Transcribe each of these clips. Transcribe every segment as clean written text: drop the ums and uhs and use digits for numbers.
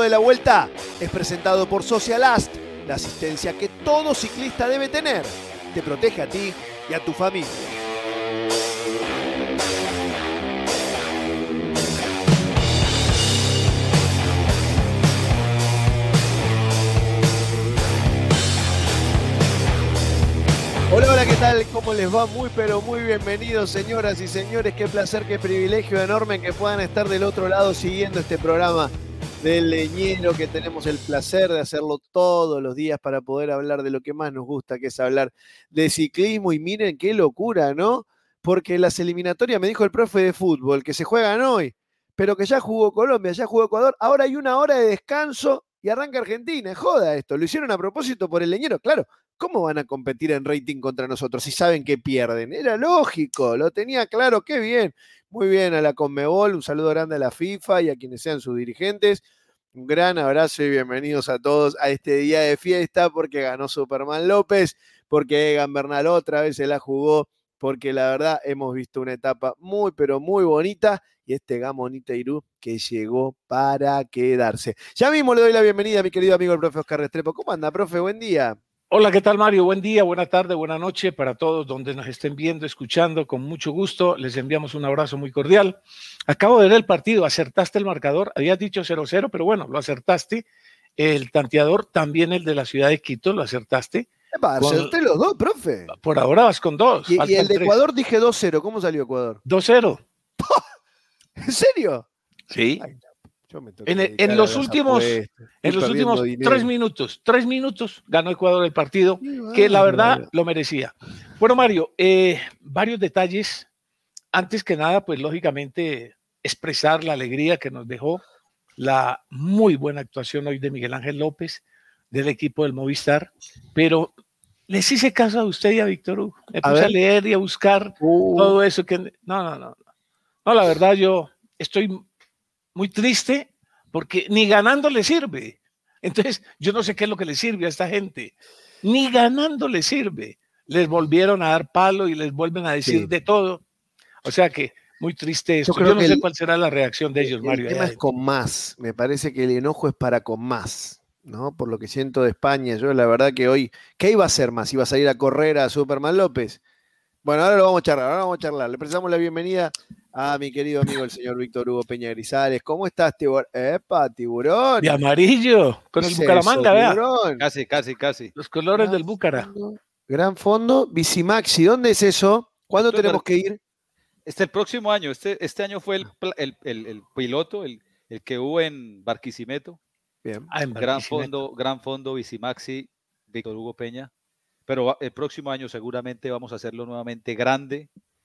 de la Vuelta es presentado por Socialast, la asistencia que todo ciclista debe tener. Te protege a ti y a tu familia. Hola, ¿qué tal? ¿Cómo les va? Muy, pero muy bienvenidos, señoras y señores. Qué placer, qué privilegio enorme que puedan estar del otro lado siguiendo este programa del Leñero, que tenemos el placer de hacerlo todos los días para poder hablar de lo que más nos gusta, que es hablar de ciclismo. Y miren qué locura, ¿no? Porque las eliminatorias, me dijo el profe de fútbol, que se juegan hoy, pero que ya jugó Colombia, ya jugó Ecuador. Ahora hay una hora de descanso y arranca Argentina. Joda esto, lo hicieron a propósito por el Leñero, claro. ¿Cómo van a competir en rating contra nosotros si saben que pierden? Era lógico, lo tenía claro, qué bien. Muy bien a la Conmebol, un saludo grande a la FIFA y a quienes sean sus dirigentes. Un gran abrazo y bienvenidos a todos a este día de fiesta porque ganó Superman López, porque Egan Bernal otra vez se la jugó, porque la verdad hemos visto una etapa muy, pero muy bonita y este Gamonita Irú que llegó para quedarse. Ya mismo le doy la bienvenida a mi querido amigo el profe Oscar Restrepo. ¿Cómo anda, profe? Buen día. Hola, ¿qué tal, Mario? Buen día, buena tarde, buena noche para todos donde nos estén viendo, escuchando, con mucho gusto. Les enviamos un abrazo muy cordial. Acabo de ver el partido, acertaste el marcador, habías dicho 0-0, pero bueno, lo acertaste. El tanteador, también el de la ciudad de Quito, lo acertaste. Acerté los dos, profe. Por ahora vas con dos. Y el de Ecuador dije 2-0. ¿Cómo salió Ecuador? 2-0. ¿En serio? Sí. Ay, en los últimos 3 minutos ganó Ecuador el partido, que la verdad lo merecía. Bueno, Mario, varios detalles. Antes que nada, pues lógicamente expresar la alegría que nos dejó la muy buena actuación hoy de Miguel Ángel López, del equipo del Movistar, pero les hice caso a usted y a Víctor Hugo. Me puse a leer y a buscar todo eso. No, la verdad yo estoy muy triste porque ni ganando le sirve. Entonces, yo no sé qué es lo que le sirve a esta gente. Ni ganando le sirve. Les volvieron a dar palo y les vuelven a decir de todo. O sea que muy triste esto. Yo no sé cuál será la reacción de ellos, Mario. El tema es con más. Me parece que el enojo es para con más, ¿no? Por lo que siento de España. Yo la verdad que hoy, ¿qué iba a hacer más? ¿Iba a salir a correr a Superman López? Bueno, ahora lo vamos a charlar, Le prestamos la bienvenida a mi querido amigo el señor Víctor Hugo Peña Grisales. ¿Cómo estás, tiburón? ¡Epa, tiburón! De amarillo, con el Bucaramanga, vea. Casi. Los colores del Búcara. Gran fondo, Bicimaxi. ¿Dónde es eso? ¿Cuándo tenemos que ir? El próximo año. Este año fue el piloto, el que hubo en Barquisimeto. Bien. Gran fondo, Bicimaxi, Víctor Hugo Peña. Pero el próximo año seguramente vamos a hacerlo nuevamente grande,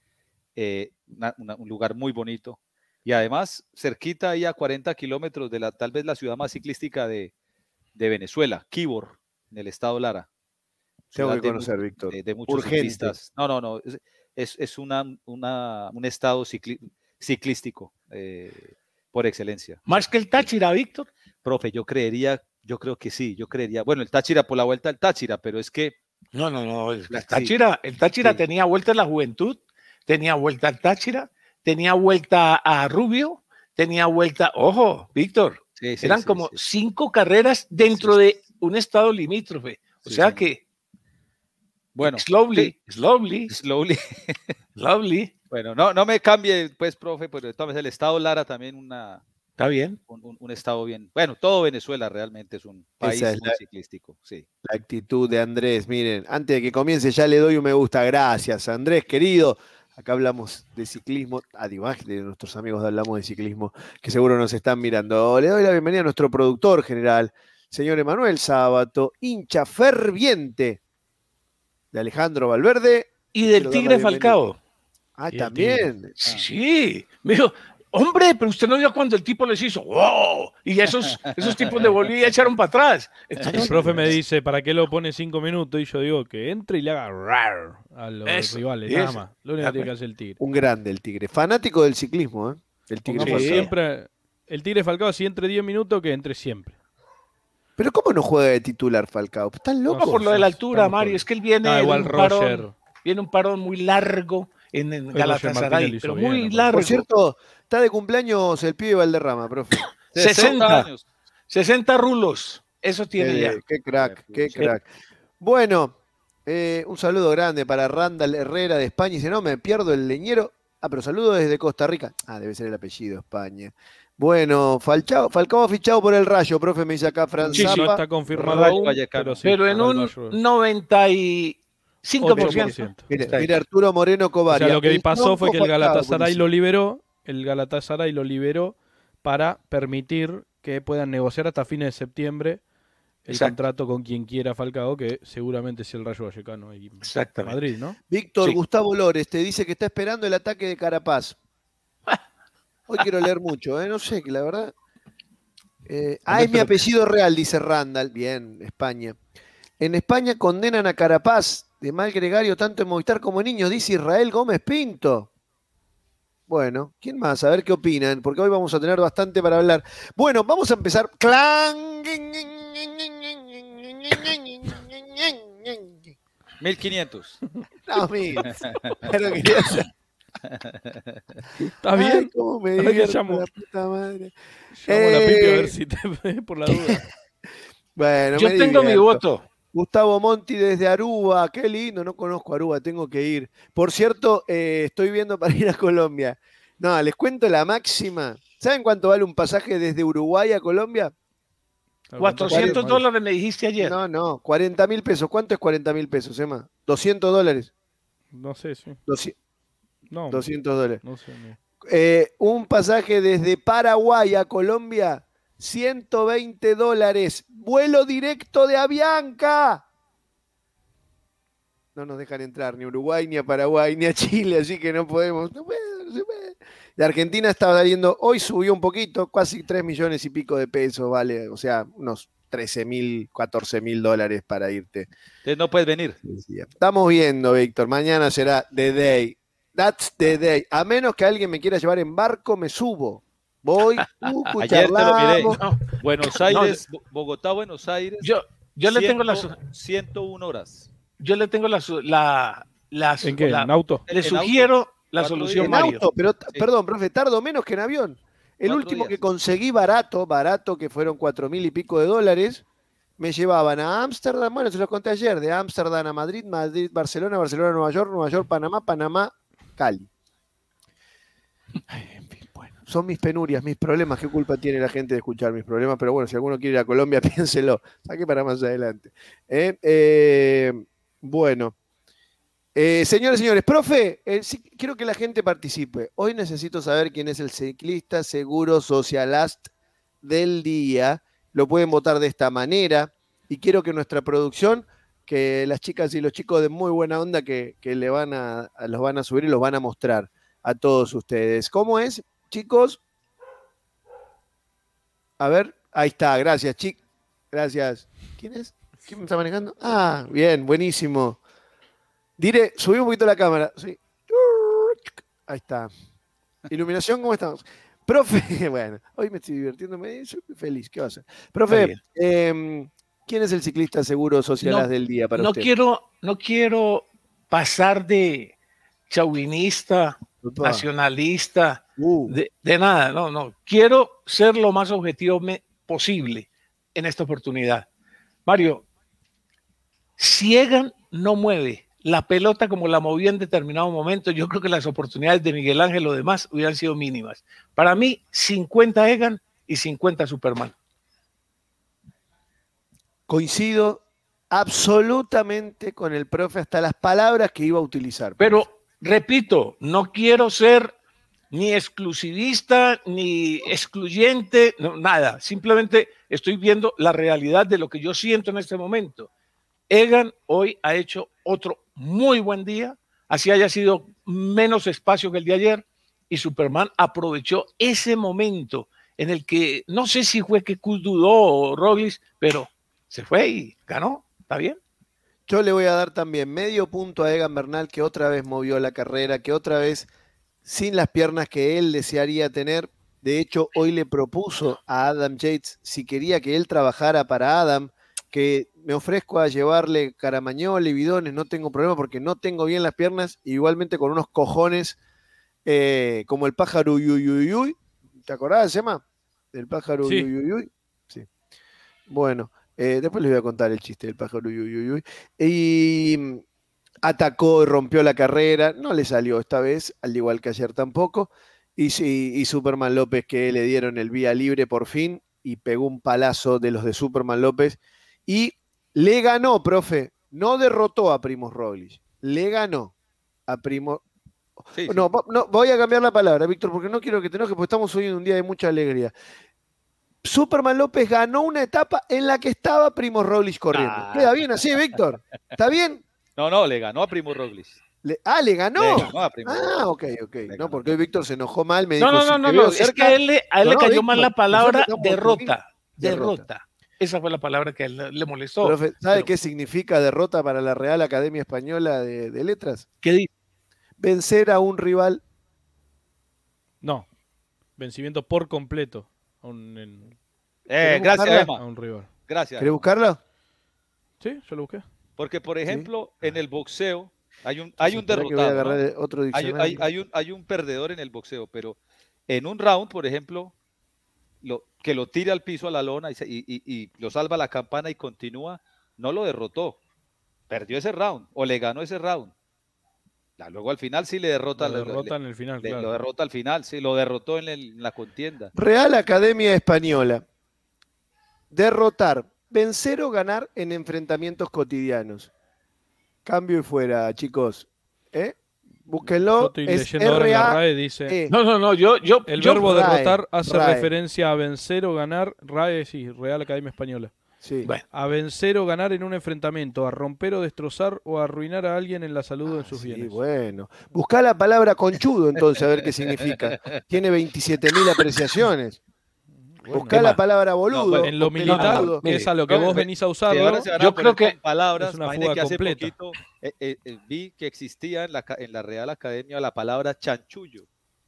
un lugar muy bonito. Y además, cerquita ahí a 40 kilómetros de tal vez la ciudad más ciclística de Venezuela, Quibor, en el estado Lara. Tengo que conocer, Víctor. De muchos ciclistas. No. Es un estado ciclístico por excelencia. ¿Más que el Táchira, Víctor? Profe, yo creo que sí, Bueno, el Táchira por la vuelta al Táchira, pero es que No. El Táchira tenía vuelta en la juventud, tenía vuelta al Táchira, tenía vuelta a Rubio, tenía vuelta, ojo, Víctor, eran como 5 carreras dentro de un estado limítrofe. O sea que, bueno, slowly. Bueno, no me cambie, pues, profe, pero entonces el estado Lara también Está bien. Un estado bien. Bueno, todo Venezuela realmente es un país muy ciclístico. Sí. La actitud de Andrés. Miren, antes de que comience ya le doy un me gusta. Gracias, Andrés, querido. Acá hablamos de ciclismo. Además de nuestros amigos hablamos de ciclismo, que seguro nos están mirando. Le doy la bienvenida a nuestro productor general, señor Emanuel Sábato, hincha ferviente de Alejandro Valverde. Y del Tigre Falcao. También. Sí. Me dijo, hombre, pero usted no vio cuando el tipo les hizo ¡wow! Y esos tipos de Bolivia echaron para atrás. Entonces, el profe me dice, ¿para qué lo pone 5 minutos? Y yo digo que entre y le haga rar a los rivales, nada más. Lo único que tiene que hacer el Tigre. Un grande el Tigre. Fanático del ciclismo, ¿eh? El Tigre Falcao. Siempre, el Tigre Falcao, si entre 10 minutos, que entre siempre. Pero ¿cómo no juega de titular Falcao? ¿Están locos? No, por lo de la altura, Mario. Es que él viene viene un parón muy largo en Galatasaray, pero muy largo. Por cierto, está de cumpleaños el pibe Valderrama, profe. 60 años. 60 rulos. Eso tiene ya. Qué crack, qué crack. Bueno, un saludo grande para Randall Herrera de España. Dice, no, me pierdo el leñero. Pero saludo desde Costa Rica. Debe ser el apellido, España. Bueno, Falcao fichado por el Rayo, profe, me dice acá Fran Zappa. No está confirmado aún, pero en un 95%. Mire, Arturo Moreno Covaria. O sea, lo que pasó fue que el Galatasaray lo liberó. El Galatasaray lo liberó para permitir que puedan negociar hasta fines de septiembre el contrato con quien quiera Falcao, que seguramente es el Rayo Vallecano y Madrid, ¿no? Víctor Gustavo Lores te dice que está esperando el ataque de Carapaz. Hoy quiero leer mucho, no sé, que la verdad. Es mi apellido real, dice Randall. Bien, España. En España condenan a Carapaz de mal gregario tanto en Movistar como en Niños, dice Israel Gómez Pinto. Bueno, ¿quién más? A ver qué opinan, porque hoy vamos a tener bastante para hablar. Bueno, vamos a empezar. ¡Clan! 1500. No, pero quería hacer. ¿Está bien? ¿Cómo me llamo? La puta madre. Llamo a la Pipi a ver si te por la duda. Bueno, yo tengo mi voto. Gustavo Monti desde Aruba, qué lindo, no conozco Aruba, tengo que ir. Por cierto, estoy viendo para ir a Colombia. No, les cuento la máxima. ¿Saben cuánto vale un pasaje desde Uruguay a Colombia? $400 me dijiste ayer. No, 40.000 pesos. ¿Cuánto es 40.000 pesos, Emma? $200. No sé, sí. No, $200. No sé. No. Un pasaje desde Paraguay a Colombia, $120. Vuelo directo de Avianca. No nos dejan entrar ni a Uruguay, ni a Paraguay, ni a Chile, así que no podemos. No se puede. De Argentina estaba saliendo, hoy subió un poquito, casi 3 millones y pico de pesos, vale, o sea, unos 13.000, $14.000 para irte. Entonces no puedes venir. Estamos viendo, Víctor, mañana será the day. That's the day. A menos que alguien me quiera llevar en barco, me subo. Voy, ayer te lo miré. No. Buenos Aires, Bogotá, Buenos Aires. Yo le tengo las 101 horas. Yo le tengo ¿En qué? ¿En auto? Le sugiero la solución, Mario. En auto, pero perdón, profe, tardo menos que en avión. El último días que conseguí barato, que fueron 4.000 y pico de dólares, me llevaban a Ámsterdam, bueno, se los conté ayer, de Ámsterdam a Madrid, Madrid, Barcelona, Barcelona, Nueva York, Panamá, Panamá, Cali. En fin, bueno, son mis penurias, mis problemas. ¿Qué culpa tiene la gente de escuchar mis problemas? Pero bueno, si alguno quiere ir a Colombia, piénselo. Saque para más adelante. Bueno. Señores y señores, profe, sí, quiero que la gente participe. Hoy necesito saber quién es el ciclista seguro socialast del día. Lo pueden votar de esta manera. Y quiero que nuestra producción, que las chicas y los chicos de muy buena onda que los van a subir y los van a mostrar a todos ustedes. ¿Cómo es, chicos? A ver, ahí está, gracias, chicos. Gracias. ¿Quién es? ¿Quién me está manejando? Ah, bien, buenísimo. Diré, subí un poquito la cámara. Sí. Ahí está. Iluminación, ¿cómo estamos? Profe, bueno, hoy me estoy divirtiendo, soy feliz. ¿Qué va a hacer? Profe, ¿quién es el ciclista seguro socialista del día para usted? No quiero pasar de chauvinista, nacionalista, de nada. No. Quiero ser lo más objetivo posible en esta oportunidad. Mario, si Egan no mueve la pelota como la movió en determinado momento, yo creo que las oportunidades de Miguel Ángel o demás hubieran sido mínimas. Para mí, 50 Egan y 50 Superman. Coincido absolutamente con el profe, hasta las palabras que iba a utilizar. Pero, repito, no quiero ser ni exclusivista, ni excluyente, no, nada. Simplemente estoy viendo la realidad de lo que yo siento en este momento. Egan hoy ha hecho otro muy buen día, así haya sido menos espacio que el de ayer, y Superman aprovechó ese momento en el que, no sé si fue que Kuz dudó o Roglic, pero se fue y ganó, ¿está bien? Yo le voy a dar también medio punto a Egan Bernal, que otra vez movió la carrera, que otra vez sin las piernas que él desearía tener. De hecho, hoy le propuso a Adam Yates si quería que él trabajara para Adam, que me ofrezco a llevarle caramañol y bidones, no tengo problema porque no tengo bien las piernas, igualmente con unos cojones como el pájaro Uyuyuyuy. ¿Te acordás, Emma? Del pájaro Uyuyuyuy. Sí. Bueno, después les voy a contar el chiste del pájaro. Uy, uy, uy, uy. Y atacó y rompió la carrera. No le salió esta vez, al igual que ayer tampoco. Y Superman López, que le dieron el vía libre por fin y pegó un palazo de los de Superman López. Y le ganó, profe. No derrotó a Primož Roglič. Le ganó a Primož. Sí, no, sí. No, voy a cambiar la palabra, Víctor, porque no quiero que te enojes, porque estamos hoy en un día de mucha alegría. Superman López ganó una etapa en la que estaba Primož Roglič corriendo. ¿Queda bien así, Víctor? ¿Está bien? No, le ganó a Primož Roglič. ¿Le ganó? Le ganó a Primož Roglič. Ok. No, porque hoy Víctor se enojó mal, me dijo... No, es que a él le cayó mal la palabra derrota. Esa fue la palabra que a él le molestó. Profe, ¿sabe qué significa derrota para la Real Academia Española de Letras? ¿Qué dice? Vencer a un rival. No, vencimiento por completo. Gracias, Emma. A un rival. Gracias. ¿Querés buscarlo? Sí, yo lo busqué. Porque, por ejemplo, en el boxeo hay un derrotado. ¿No? Otro hay un perdedor en el boxeo, pero en un round, por ejemplo, que lo tire al piso a la lona y lo salva la campana y continúa, no lo derrotó. Perdió ese round o le ganó ese round. Luego al final sí le derrota. Lo derrota en el final, claro. Lo derrota al final, sí, lo derrotó en la contienda. Real Academia Española. Derrotar, vencer o ganar en enfrentamientos cotidianos. Cambio y fuera, chicos. Búsquenlo. Yo estoy leyendo ahora en la RAE, dice... El verbo derrotar hace referencia a vencer o ganar. RAE, sí, Real Academia Española. Sí. Bueno. A vencer o ganar en un enfrentamiento, a romper o destrozar o a arruinar a alguien en la salud o en sus bienes. Bueno. Buscá la palabra conchudo entonces, a ver qué significa. Tiene 27.000 apreciaciones. Bueno, buscá la palabra boludo. En lo militar, es a lo que vos venís a usarlo. Yo creo que palabras, es una fuga que hace completa. Poquito, vi que existía en la Real Academia la palabra chanchullo.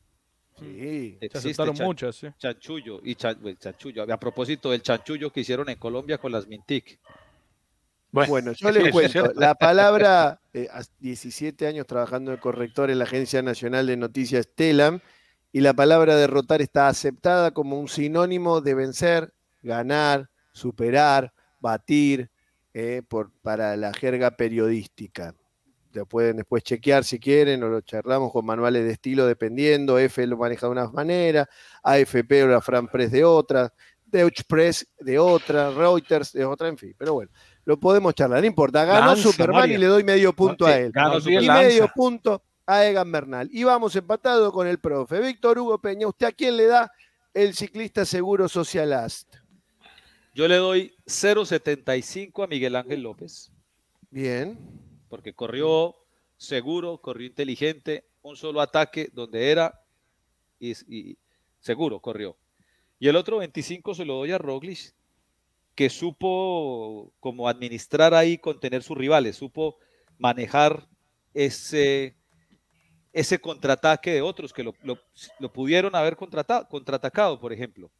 Sí, se aceptaron muchas, sí. Chanchullo chanchullo. A propósito del chanchullo que hicieron en Colombia con las Mintic. Bueno, yo les cuento. La palabra, 17 años trabajando de corrector en la Agencia Nacional de Noticias TELAM, y la palabra derrotar está aceptada como un sinónimo de vencer, ganar, superar, batir, para la jerga periodística. Lo pueden después chequear si quieren, o lo charlamos con manuales de estilo dependiendo. F lo maneja de una manera, AFP o la Fran Press de otra, Deutsche Press de otra, Reuters de otra, en fin. Pero bueno, lo podemos charlar, no importa. Ganó Superman, Mario. Y le doy medio punto a él. Y medio punto a Egan Bernal. Y vamos empatado con el profe. Víctor Hugo Peña, ¿usted a quién le da el ciclista seguro Social Ast? Yo le doy 0.75 a Miguel Ángel López. Bien. Porque corrió seguro, corrió inteligente, un solo ataque donde era y seguro corrió. Y el otro 25 se lo doy a Roglič, que supo como administrar ahí, contener sus rivales, supo manejar ese contraataque de otros que lo pudieron haber contraatacado, por ejemplo.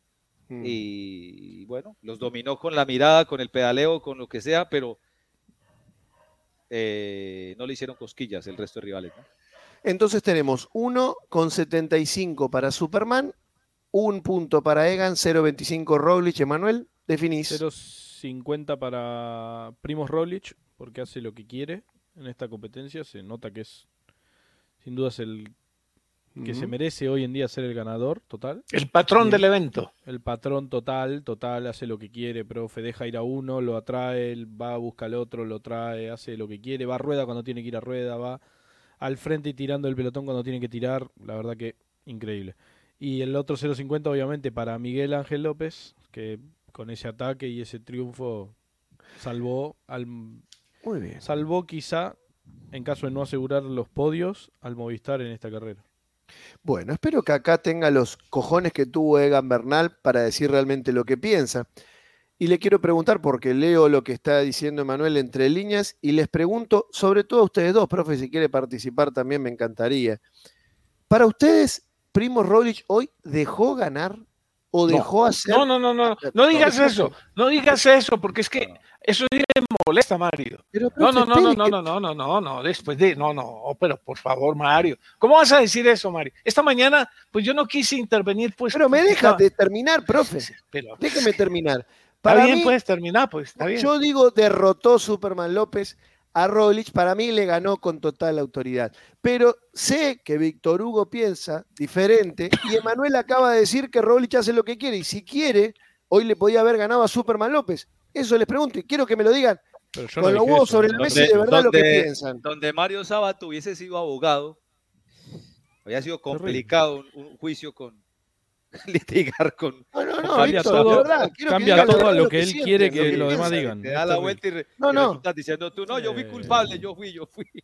Y bueno, los dominó con la mirada, con el pedaleo, con lo que sea, pero no le hicieron cosquillas el resto de rivales, ¿no? Entonces tenemos 1,75 para Superman, 1 punto para Egan, 0,25 Roglič. Emanuel, definís. 0,50 para Primož Roglič, porque hace lo que quiere en esta competencia. Se nota que es, sin duda, es el que se merece hoy en día ser el ganador total. El patrón del evento. El patrón total, hace lo que quiere, profe, deja ir a uno, lo atrae, va a buscar al otro, lo trae, hace lo que quiere, va a rueda cuando tiene que ir a rueda, va al frente y tirando el pelotón cuando tiene que tirar, la verdad que increíble. Y el otro 0.50 obviamente para Miguel Ángel López, que con ese ataque y ese triunfo salvó Muy bien. Salvó quizá, en caso de no asegurar los podios, al Movistar en esta carrera. Bueno, espero que acá tenga los cojones que tuvo Egan Bernal para decir realmente lo que piensa. Y le quiero preguntar, porque leo lo que está diciendo Emanuel entre líneas, y les pregunto, sobre todo a ustedes dos, profe, si quiere participar también me encantaría. Para ustedes, Primož Roglič hoy dejó ganar o dejó hacer... No digas eso, no digas eso, porque es que eso sí me molesta, Mario. Pero pero por favor, Mario, ¿cómo vas a decir eso, Mario? Esta mañana, pues yo no quise intervenir, pues... Pero me deja de terminar, profe, déjeme terminar. Para mí, puedes terminar, pues, está bien. Yo digo, derrotó Superman López a Roglic, para mí le ganó con total autoridad. Pero sé que Víctor Hugo piensa diferente y Emanuel acaba de decir que Roglic hace lo que quiere y si quiere, hoy le podía haber ganado a Superman López. Eso les pregunto y quiero que me lo digan con los huevos sobre la mesa y de verdad lo que piensan. Donde Mario Sabato hubiese sido abogado, había sido complicado un juicio con litigar con... No, cambia Víctor, todo, verdad, cambia todo a lo que él sienten, quiere que lo los demás piensan. digan. Te da la vuelta y estás diciendo tú, no, yo fui culpable, yo fui.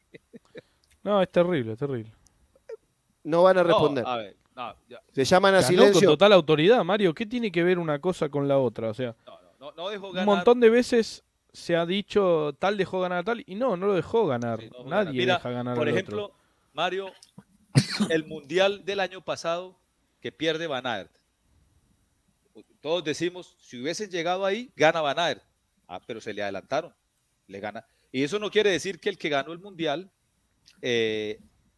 No, es terrible, es terrible. No van a responder. No, a ver, no, se llaman a ganó silencio. con total autoridad, Mario. ¿Qué tiene que ver una cosa con la otra? O sea, no dejó ganar. Un montón de veces se ha dicho tal dejó ganar a tal y no lo dejó ganar. Sí, no Nadie Mira, deja ganar por al ejemplo, otro. Mario, el mundial del año pasado que pierde Van Aert. Todos decimos, si hubiesen llegado ahí, gana Van Aert. Pero se le adelantaron. Le gana. Y eso no quiere decir que el que ganó el mundial es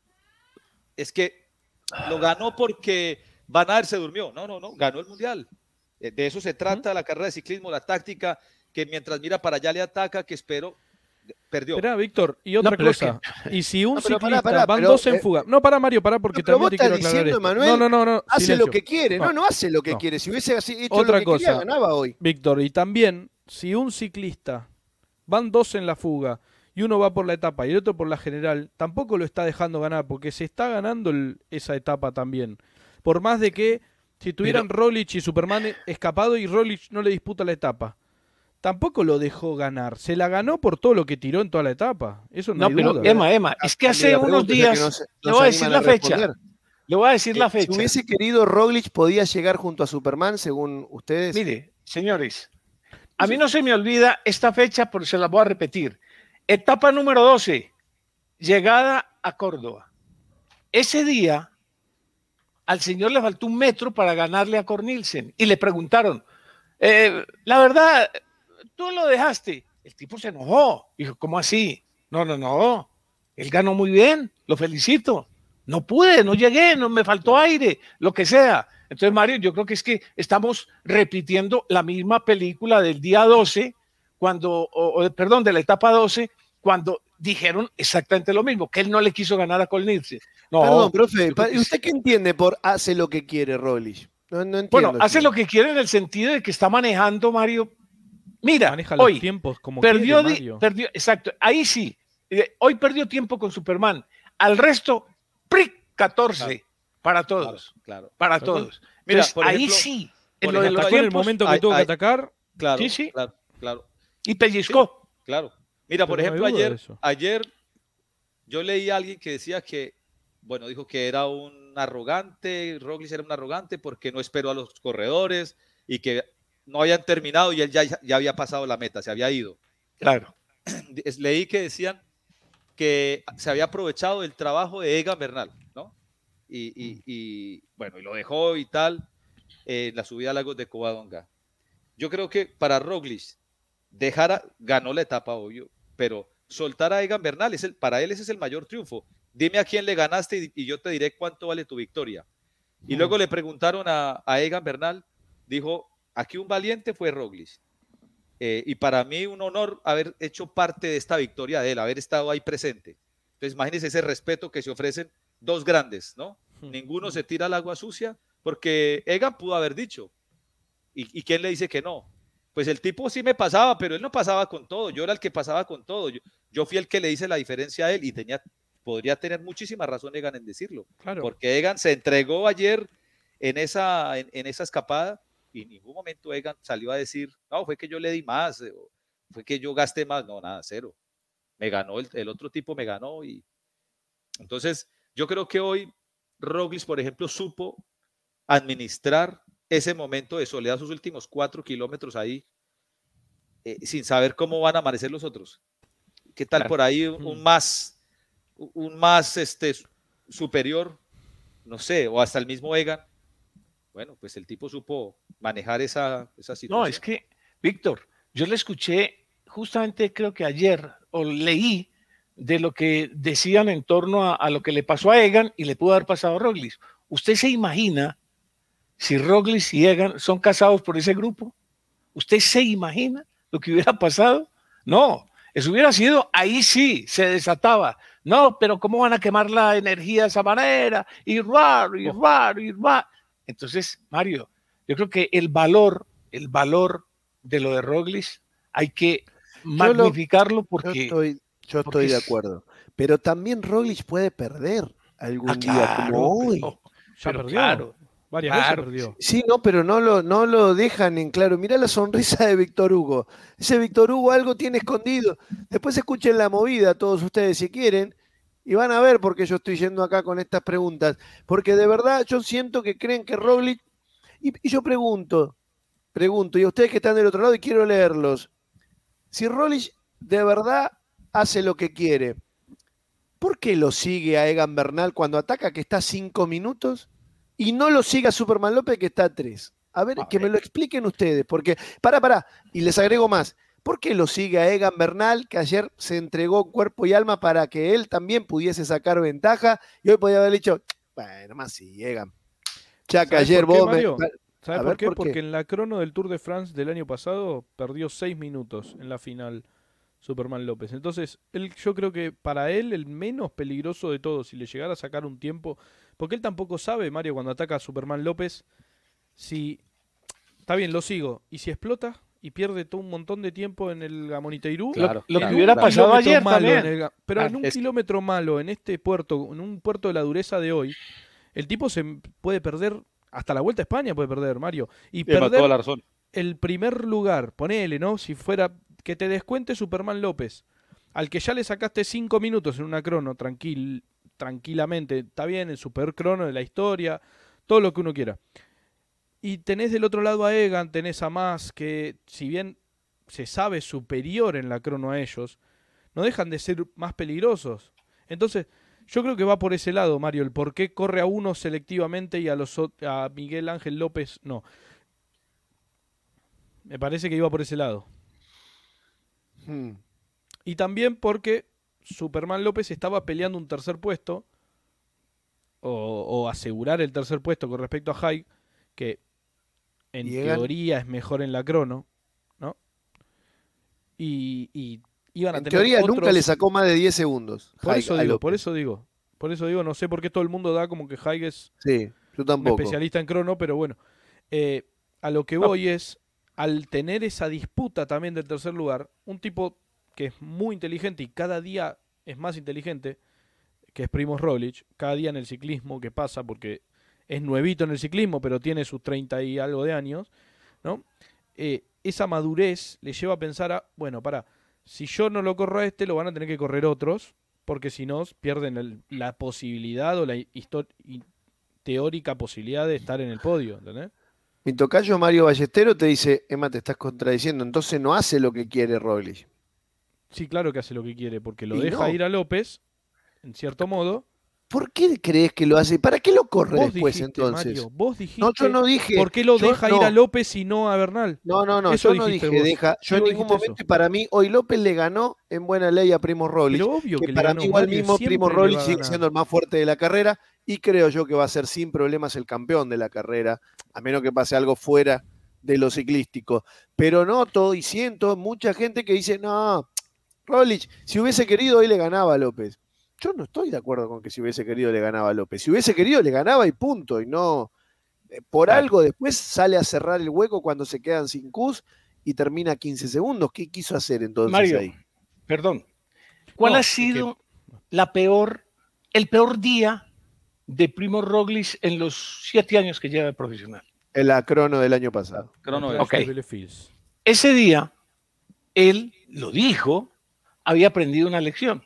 que lo ganó porque Van Aert se durmió. No, ganó el mundial. De eso se trata la carrera de ciclismo, la táctica, que mientras mira para allá le ataca, que perdió. Espera, Víctor, y otra cosa. Y si un ciclista van pero, dos en fuga. No, para Mario, porque también te quiero aclarar esto. Emanuel, No. Hace silencio. lo que quiere. No hace lo que quiere. Si hubiese hecho otra lo que cosa, quería, ganaba hoy. Víctor, y también, si un ciclista van dos en la fuga y uno va por la etapa y el otro por la general, tampoco lo está dejando ganar, porque se está ganando esa etapa también. Por más de que si tuvieran Roglic y Superman escapado y Roglic no le disputa la etapa, tampoco lo dejó ganar. Se la ganó por todo lo que tiró en toda la etapa. Eso no hay duda. Emma, es que hace unos días, le voy a decir la fecha. Le voy a decir la fecha. Si hubiese querido, Roglic podía llegar junto a Superman, según ustedes. Mire, señores, a mí no se me olvida esta fecha, pero se la voy a repetir. Etapa número 12, llegada a Córdoba. Ese día, al señor le faltó 1 metro para ganarle a Cornelsen y le preguntaron, la verdad, tú lo dejaste. El tipo se enojó. Dijo, ¿cómo así? No. Él ganó muy bien, lo felicito. No pude, no llegué, no me faltó aire, lo que sea. Entonces, Mario, yo creo que es que estamos repitiendo la misma película del día 12, perdón, de la etapa 12, cuando dijeron exactamente lo mismo, que él no le quiso ganar a Cornelsen. No, perdón, profe, ¿y usted qué entiende por hace lo que quiere Roglic? No entiendo. Bueno, hace lo que quiere en el sentido de que está manejando, Mario. Mira, maneja los hoy tiempos como perdió, Mario. Perdió, exacto, ahí sí. Hoy perdió tiempo con Superman. Al resto, ¡pric! 14 claro. Para todos. Claro. Para todos. Mira, entonces, ahí ejemplo, sí. En lo de los tiempos, el momento que tuvo que atacar. Claro, sí. Claro. Y pellizcó. Sí, claro. Mira, por ejemplo, ayer yo leí a alguien que decía que, dijo que era un arrogante, Roglic era un arrogante porque no esperó a los corredores y que no habían terminado y él ya había pasado la meta, se había ido. Claro. Leí que decían que se había aprovechado el trabajo de Egan Bernal, ¿no? Y lo dejó y tal en la subida a Lagos de Covadonga. Yo creo que para Roglic ganó la etapa, obvio, pero soltar a Egan Bernal, para él ese es el mayor triunfo. Dime a quién le ganaste y yo te diré cuánto vale tu victoria. Y luego le preguntaron a Egan Bernal, dijo, aquí un valiente fue Roglic. Y para mí un honor haber hecho parte de esta victoria de él, haber estado ahí presente. Entonces imagínense ese respeto que se ofrecen dos grandes, ¿no? Ninguno se tira al agua sucia, porque Egan pudo haber dicho. ¿Y quién le dice que no? Pues el tipo sí me pasaba, pero él no pasaba con todo. Yo era el que pasaba con todo. Yo fui el que le hice la diferencia a él y podría tener muchísima razón Egan en decirlo. Claro. Porque Egan se entregó ayer en esa escapada y en ningún momento Egan salió a decir, no, fue que yo le di más, fue que yo gasté más. No, nada, cero. Me ganó, el otro tipo me ganó. Y entonces yo creo que hoy Roglic, por ejemplo, supo administrar ese momento de soledad, sus últimos 4 kilómetros ahí, sin saber cómo van a amanecer los otros. ¿Qué tal por ahí un más superior? No sé, o hasta el mismo Egan. Bueno, pues el tipo supo manejar esa situación. No, es que, Víctor, yo le escuché justamente creo que ayer, o leí de lo que decían en torno a lo que le pasó a Egan y le pudo haber pasado a Roglic. ¿Usted se imagina si Roglic y Egan son casados por ese grupo? ¿Usted se imagina lo que hubiera pasado? No, eso hubiera sido, ahí sí, se desataba. No, pero ¿cómo van a quemar la energía de esa manera? Y raro. Entonces, Mario, yo creo que el valor de lo de Roglic hay que magnificarlo porque... Yo estoy de acuerdo. Pero también Roglic puede perder algún día como hoy. Ya perdió. Claro, varias veces perdió. Sí, no, pero no lo dejan en claro. Mirá la sonrisa de Víctor Hugo. Ese Víctor Hugo algo tiene escondido. Después escuchen la movida todos ustedes si quieren y van a ver por qué yo estoy yendo acá con estas preguntas. Porque de verdad yo siento que creen que Roglic... Y yo pregunto, y a ustedes que están del otro lado y quiero leerlos. Si Roglic de verdad hace lo que quiere, ¿por qué lo sigue a Egan Bernal cuando ataca que está 5 minutos y no lo sigue a Superman López que está a 3? A ver, que me lo expliquen ustedes, porque, pará, y les agrego más, ¿por qué lo sigue a Egan Bernal que ayer se entregó cuerpo y alma para que él también pudiese sacar ventaja y hoy podía haber dicho, bueno, más sí, Egan. Chaca, ayer vos... ¿Sabes por qué? Porque en la crono del Tour de France del año pasado perdió 6 minutos en la final Superman López. Entonces, yo creo que para él el menos peligroso de todos, si le llegara a sacar un tiempo, porque él tampoco sabe, Mario, cuando ataca a Superman López, si está bien, lo sigo, y si explota y pierde todo un montón de tiempo en el Gamoniteirú, lo que hubiera pasado ayer también. Pero en un kilómetro malo, en este puerto, en un puerto de la dureza de hoy, el tipo se puede perder, hasta la Vuelta a España puede perder, Mario, y perder toda la razón. El primer lugar, ponele, ¿no? Si fuera que te descuente Superman López, al que ya le sacaste 5 minutos en una crono, tranquilamente, está bien, el super crono de la historia, todo lo que uno quiera. Y tenés del otro lado a Egan, tenés a Mas, que si bien se sabe superior en la crono a ellos, no dejan de ser más peligrosos. Entonces, yo creo que va por ese lado, Mario, el por qué corre a uno selectivamente y a Miguel Ángel López no. Me parece que iba por ese lado. Y también porque Superman López estaba peleando un tercer puesto, o asegurar el tercer puesto con respecto a Haig, que en teoría es mejor en la crono, ¿no? Y iban a tener teoría nunca le sacó más de 10 segundos. Por eso digo, no sé por qué todo el mundo da como que Haig es yo tampoco. un especialista en crono, pero bueno. A lo que voy es, al tener esa disputa también del tercer lugar, un tipo que es muy inteligente y cada día es más inteligente, que es Primož Roglic, cada día en el ciclismo que pasa, porque es nuevito en el ciclismo, pero tiene sus 30 y algo de años, ¿no? Esa madurez le lleva a pensar si yo no lo corro a este, lo van a tener que correr otros, porque si no, pierden la posibilidad o la teórica posibilidad de estar en el podio, ¿entendés? Mi tocayo Mario Ballestero te dice, Emma, te estás contradiciendo, entonces no hace lo que quiere Roglic. Sí, claro que hace lo que quiere, porque lo deja ir a López, en cierto modo. ¿Por qué crees que lo hace? ¿Para qué lo corre vos después dijiste, entonces? Mario, vos dijiste. No, yo no dije. ¿Por qué lo deja ir a López y no a Bernal? No, eso yo no dije deja. Yo en ningún momento, para mí, hoy López le ganó en buena ley a Primož Roglic. Pero obvio que para le ganó, mí, igual Mario, mismo Primož Roglic sigue siendo el más fuerte de la carrera y creo yo que va a ser sin problemas el campeón de la carrera, a menos que pase algo fuera de lo ciclístico. Pero noto y siento mucha gente que dice, no, Roglic, si hubiese querido hoy le ganaba a López. Yo no estoy de acuerdo con que si hubiese querido le ganaba a López. Si hubiese querido le ganaba y punto. Y no, por algo después sale a cerrar el hueco cuando se quedan sin Cus y termina 15 segundos. ¿Qué quiso hacer entonces Mario, ahí? Perdón. ¿Cuál ha sido el peor día de Primož Roglic en los 7 años que lleva de profesional? En la crono del año pasado. Ese día, él lo dijo, había aprendido una lección.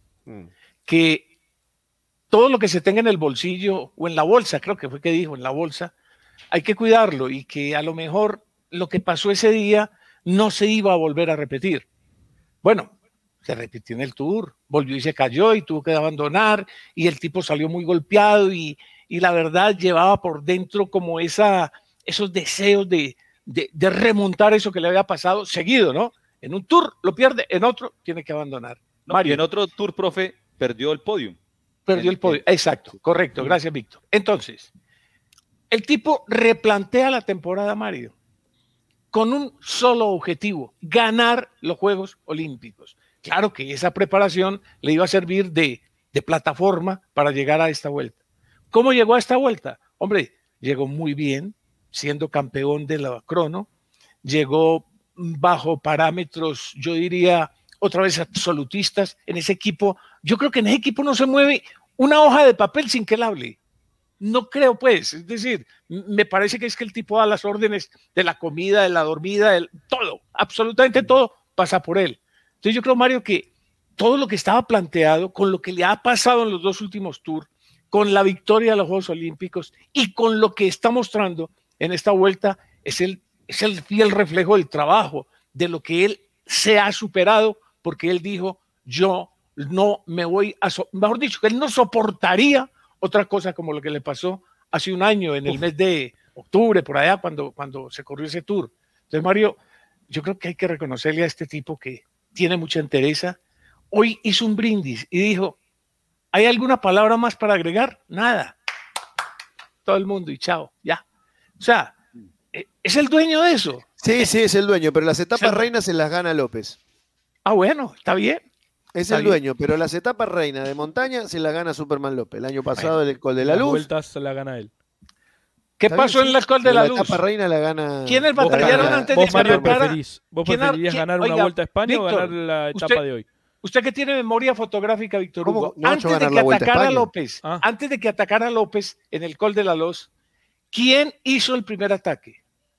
Que todo lo que se tenga en el bolsillo o en la bolsa, creo que fue que dijo, en la bolsa, hay que cuidarlo y que a lo mejor lo que pasó ese día no se iba a volver a repetir. Bueno, se repitió en el Tour, volvió y se cayó y tuvo que abandonar y el tipo salió muy golpeado y la verdad llevaba por dentro como esos deseos de remontar eso que le había pasado seguido, ¿no? En un Tour lo pierde, en otro tiene que abandonar. Y en otro Tour, profe, perdió el podio. Perdió el podio, exacto, correcto, gracias Víctor. Entonces, el tipo replantea la temporada, Mario, con un solo objetivo, ganar los Juegos Olímpicos. Claro que esa preparación le iba a servir de plataforma para llegar a esta vuelta. ¿Cómo llegó a esta vuelta? Hombre, llegó muy bien, siendo campeón de la crono, llegó bajo parámetros, yo diría, otra vez absolutistas en ese equipo. Yo creo que en ese equipo no se mueve una hoja de papel sin que él hable. No creo, pues, es decir, me parece que es que el tipo da las órdenes de la comida, de la dormida, todo, absolutamente todo pasa por él. Entonces yo creo, Mario, que todo lo que estaba planteado, con lo que le ha pasado en los 2 últimos tours, con la victoria de los Juegos Olímpicos y con lo que está mostrando en esta vuelta, es el fiel reflejo del trabajo, de lo que él se ha superado, porque él dijo, yo no me voy a, mejor dicho, que él no soportaría otra cosa como lo que le pasó hace un año, en el mes de octubre, por allá, cuando se corrió ese tour. Entonces, Mario, yo creo que hay que reconocerle a este tipo que tiene mucha entereza. Hoy hizo un brindis y dijo, ¿hay alguna palabra más para agregar? Nada. Todo el mundo y chao, ya. O sea, ¿es el dueño de eso? Sí, es el dueño, pero las etapas reinas se las gana López. Ah, bueno, está bien. Es el dueño, pero las etapas reinas de montaña se las gana Superman López. El año pasado el Col de la Luz. Las vueltas se las gana él. ¿Qué pasó en la Col de la Luz? La etapa reina la gana. ¿Quiénes batallaron antes de que arrancara? ¿Vos preferirías ganar una Vuelta a España o ganar la etapa de hoy? Usted que tiene memoria fotográfica, Víctor Hugo, no antes de que atacara a López en el Col de la Luz, ¿quién hizo el primer ataque?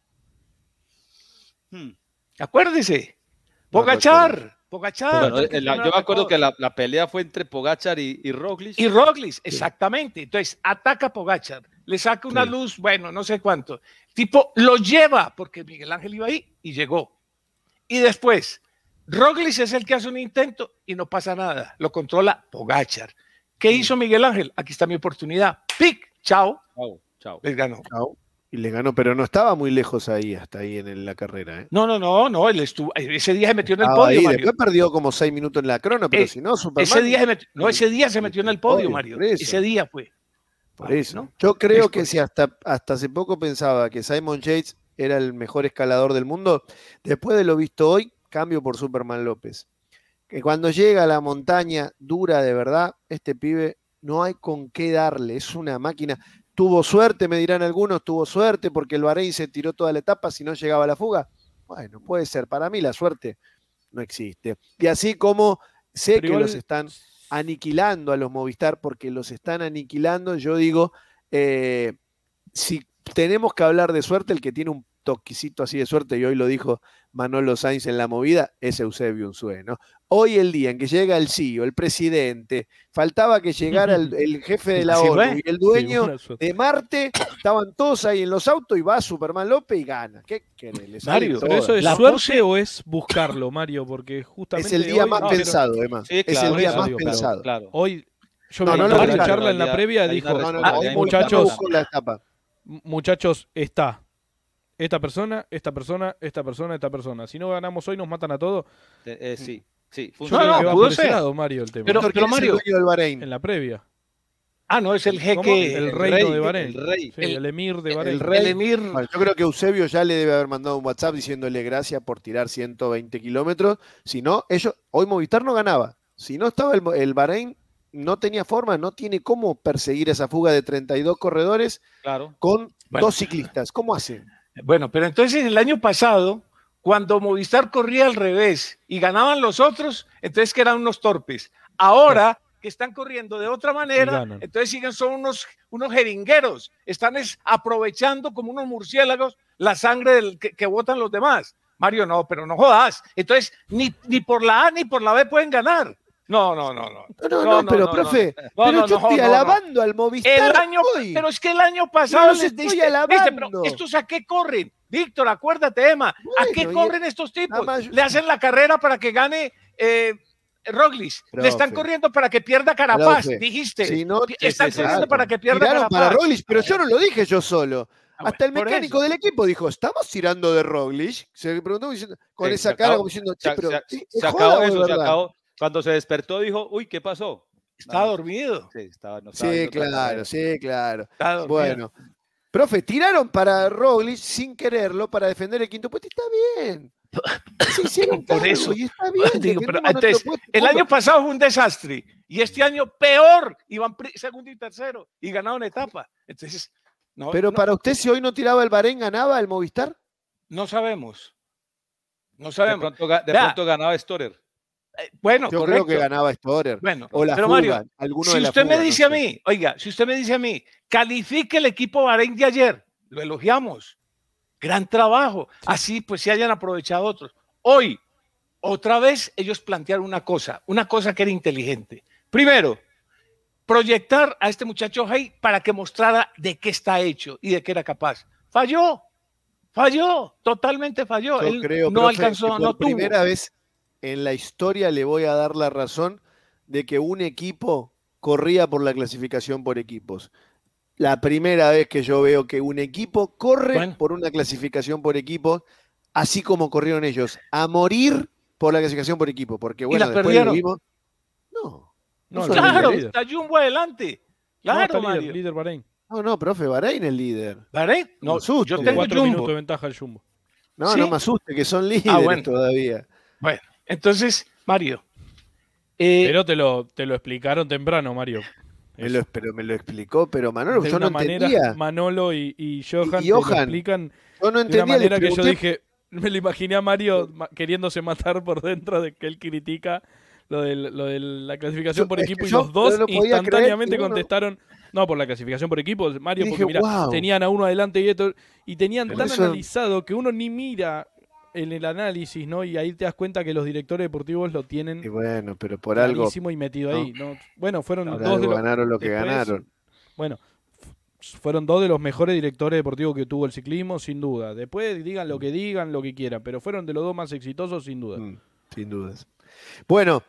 Acuérdese, Pogačar. Bueno, yo me acuerdo que la pelea fue entre Pogačar y Roglic. Y Roglic, exactamente. Entonces, ataca Pogačar, le saca una luz, bueno, no sé cuánto. Tipo, lo lleva, porque Miguel Ángel iba ahí y llegó. Y después, Roglic es el que hace un intento y no pasa nada. Lo controla Pogačar. ¿Qué hizo Miguel Ángel? Aquí está mi oportunidad. ¡Pic! ¡Chao! Chao. Les ganó. Chao. Y le ganó, pero no estaba muy lejos ahí, hasta ahí en la carrera. No, él estuvo, ese día se metió en el podio, ahí, Mario. Después perdió como 6 minutos en la crono, pero si no, Superman. Ese día se metió en el podio, Mario. Ese día fue. Por eso. ¿No? Yo creo que si hasta hace poco pensaba que Simon Yates era el mejor escalador del mundo, después de lo visto hoy, cambio por Superman López. Que cuando llega a la montaña dura de verdad, este pibe no hay con qué darle, es una máquina. Tuvo suerte, me dirán algunos, tuvo suerte porque el Bahrein se tiró toda la etapa si no llegaba a la fuga. Bueno, puede ser, para mí la suerte no existe. Y así como sé que los están aniquilando a los Movistar, porque los están aniquilando, yo digo, si tenemos que hablar de suerte, el que tiene un toquecito así de suerte, y hoy lo dijo Manolo Sainz en la movida, es Eusebio Unzué, ¿no? Hoy el día en que llega el CEO, el presidente, faltaba que llegara el jefe de la ONU y el dueño de Marte, estaban todos ahí en los autos y va Superman López y gana. ¿Qué querés? Mario, ¿pero eso es suerte o es buscarlo, Mario? Porque justamente es el día más pensado, además. Sí, claro, es el día más pensado. Claro. Hoy yo me acuerdo de la charla en la previa, dijo, muchachos, está esta persona. Si no ganamos hoy, nos matan a todos. Sí. Pudo ser, Mario, el tema. Pero Mario, es el del Bahrein. En la previa. No, es el jeque. El reino de Bahrein. El emir de Bahrein. El emir. Bueno, yo creo que Eusebio ya le debe haber mandado un WhatsApp diciéndole gracias por tirar 120 kilómetros. Si no, hoy Movistar no ganaba. Si no estaba el Bahrein, no tenía forma, no tiene cómo perseguir esa fuga de 32 corredores con 2 ciclistas. ¿Cómo hacen? Bueno, pero entonces el año pasado, cuando Movistar corría al revés y ganaban los otros, entonces que eran unos torpes. Ahora que están corriendo de otra manera, entonces son unos jeringueros. Están aprovechando como unos murciélagos la sangre que botan los demás. Mario, no, pero no jodas. Entonces, ni por la A ni por la B pueden ganar. No, pero profe, yo estoy alabando al Movistar hoy. Pero es que el año pasado les estoy alabando. Pero ¿estos a qué corren? Víctor, acuérdate, Emma, ¿a qué corren estos tipos? Le hacen la carrera para que gane Roglic. Le están corriendo para que pierda Carapaz, dijiste. Si no, están corriendo para que pierda Carapaz. Para Roglic, pero yo no lo dije yo solo. Hasta el mecánico del equipo dijo, ¿estamos tirando de Roglic? Se preguntó con esa cara como diciendo, se acabó eso, se acabó. Cuando se despertó dijo, uy, ¿qué pasó? Estaba dormido. Sí, claro. Bueno, Profe, tiraron para Roglic sin quererlo para defender el quinto puesto. Está bien. Se hicieron por eso. Y está bien. Digo, pero antes, el año pasado fue un desastre y este año peor. Iban segundo y tercero y ganaron etapa. Entonces, pero para usted, si hoy no tiraba el Bahrein, ¿ganaba el Movistar? No sabemos. No sabemos. De pronto ganaba Storer. Bueno, yo correcto. creo que ganaba Storer. Bueno, o la pero fuga, Mario, alguno si de la usted fuga, me dice a mí, oiga, si usted me dice a mí, califique el equipo Bahrein de ayer, lo elogiamos. Gran trabajo. Así pues se hayan aprovechado otros. Hoy, otra vez, ellos plantearon una cosa que era inteligente. Primero, proyectar a este muchacho Hay para que mostrara de qué está hecho y de qué era capaz. Falló, totalmente falló. Yo creo, no profe, alcanzó, no tuvo. Por primera vez en la historia le voy a dar la razón de que un equipo corría por la clasificación por equipos. La primera vez que yo veo que un equipo corre por una clasificación por equipos, así como corrieron ellos, a morir por la clasificación por equipo. Porque bueno, ¿y la después perdieron? Lo vimos. No, claro, está Jumbo adelante. Claro, no, Mario. líder Bahrein. No, profe, Bahrein es líder. ¿Bahrein? No, yo tengo 4 Jumbo. minutos de ventaja al Jumbo. No, ¿sí? No me asuste, que son líderes todavía. Bueno, entonces, Mario. Pero te lo explicaron temprano, Mario. Pero me lo explicó, pero Manolo, de yo una no manera, entendía. Manolo y Johan, y te lo Johan, explican yo no de entendía, una manera que yo pregunté... dije, me lo imaginé a Mario queriéndose matar por dentro de que él critica lo de la clasificación por equipo, y los dos instantáneamente contestaron, no, por la clasificación por equipo, Mario, dije, porque mira, tenían a uno adelante y tenían pero tan eso... analizado que uno ni mira en el análisis, ¿no? Y ahí te das cuenta que los directores deportivos lo tienen y bueno, pero por algo y metido ahí, ¿no? Bueno, fueron por dos de los ganaron lo que ganaron. Bueno, fueron dos de los mejores directores deportivos que tuvo el ciclismo, sin duda. Después digan lo que quieran, pero fueron de los dos más exitosos, sin duda. Sin dudas. Bueno,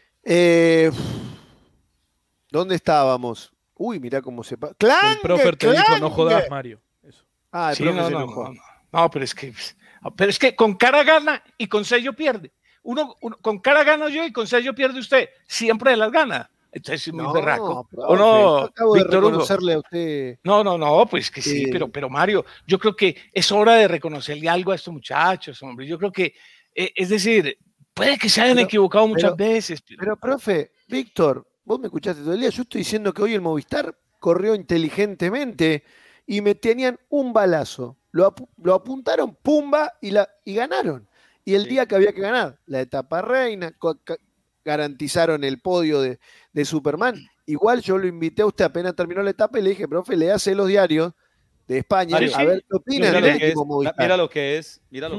¿dónde estábamos? Uy, mirá cómo se pasa. El profe te dijo, no jodas, Mario. Eso. El profe se enojó. No, pero es que con cara gana y con sello pierde. Uno con cara gano yo y con sello pierde usted. Siempre las gana. Entonces es muy berraco. ¿O no, acabo de reconocerle a usted? No, pues que sí, pero Mario, yo creo que es hora de reconocerle algo a estos muchachos, hombre. Yo creo que, es decir, puede que se hayan equivocado muchas veces. Pero, profe, Víctor, vos me escuchaste todo el día. Yo estoy diciendo que hoy el Movistar corrió inteligentemente y me tenían un balazo. Lo apuntaron, pumba, y ganaron. Y el día que había que ganar, la etapa reina, garantizaron el podio de Superman. Igual yo lo invité a usted apenas terminó la etapa y le dije, profe, léase los diarios de España, Mario, a ver qué opina del equipo Movistar. Mira lo que es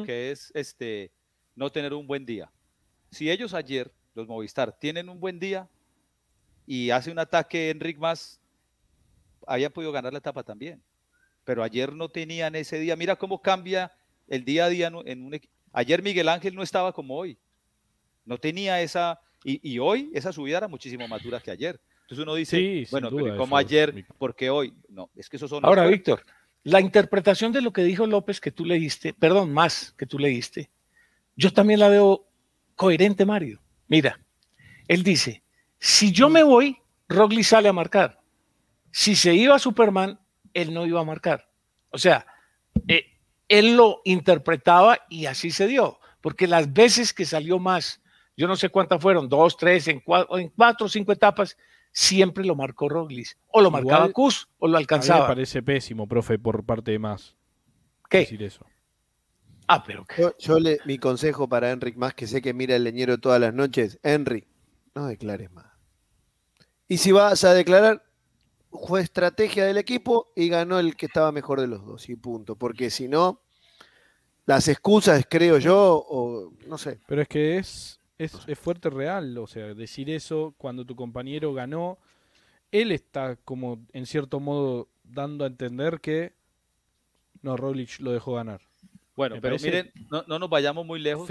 no tener un buen día. Si ellos ayer, los Movistar, tienen un buen día y hace un ataque Enric Mas, habían podido ganar la etapa también. Pero ayer no tenían ese día. Mira cómo cambia el día a día en un equipo. Ayer Miguel Ángel no estaba como hoy. No tenía esa... Y hoy esa subida era muchísimo más dura que ayer. Entonces uno dice, bueno, pero ¿cómo ayer? ¿Por qué hoy? No, es que esos son... Ahora, Víctor, la interpretación de lo que dijo López que tú leíste, perdón, más que tú leíste, yo también la veo coherente, Mario. Mira, él dice, si yo me voy, Roglic sale a marcar. Si se iba Superman, él no iba a marcar. O sea, él lo interpretaba y así se dio. Porque las veces que salió más, yo no sé cuántas fueron, 2, 3, en 4 o 5 etapas, siempre lo marcó Roglic. O lo marcaba Kuss o lo alcanzaba. A mí me parece pésimo, profe, por parte de Mas. ¿Qué? Decir eso. Pero mi consejo para Enric Mas, que sé que mira el leñero todas las noches, Enric, no declares más. Y si vas a declarar, fue estrategia del equipo y ganó el que estaba mejor de los dos, y punto. Porque si no, las excusas, creo yo, o no sé. Pero es que es fuerte real, o sea, decir eso cuando tu compañero ganó, él está como en cierto modo dando a entender que no, Roglic lo dejó ganar. Bueno, pero miren, no nos vayamos muy lejos,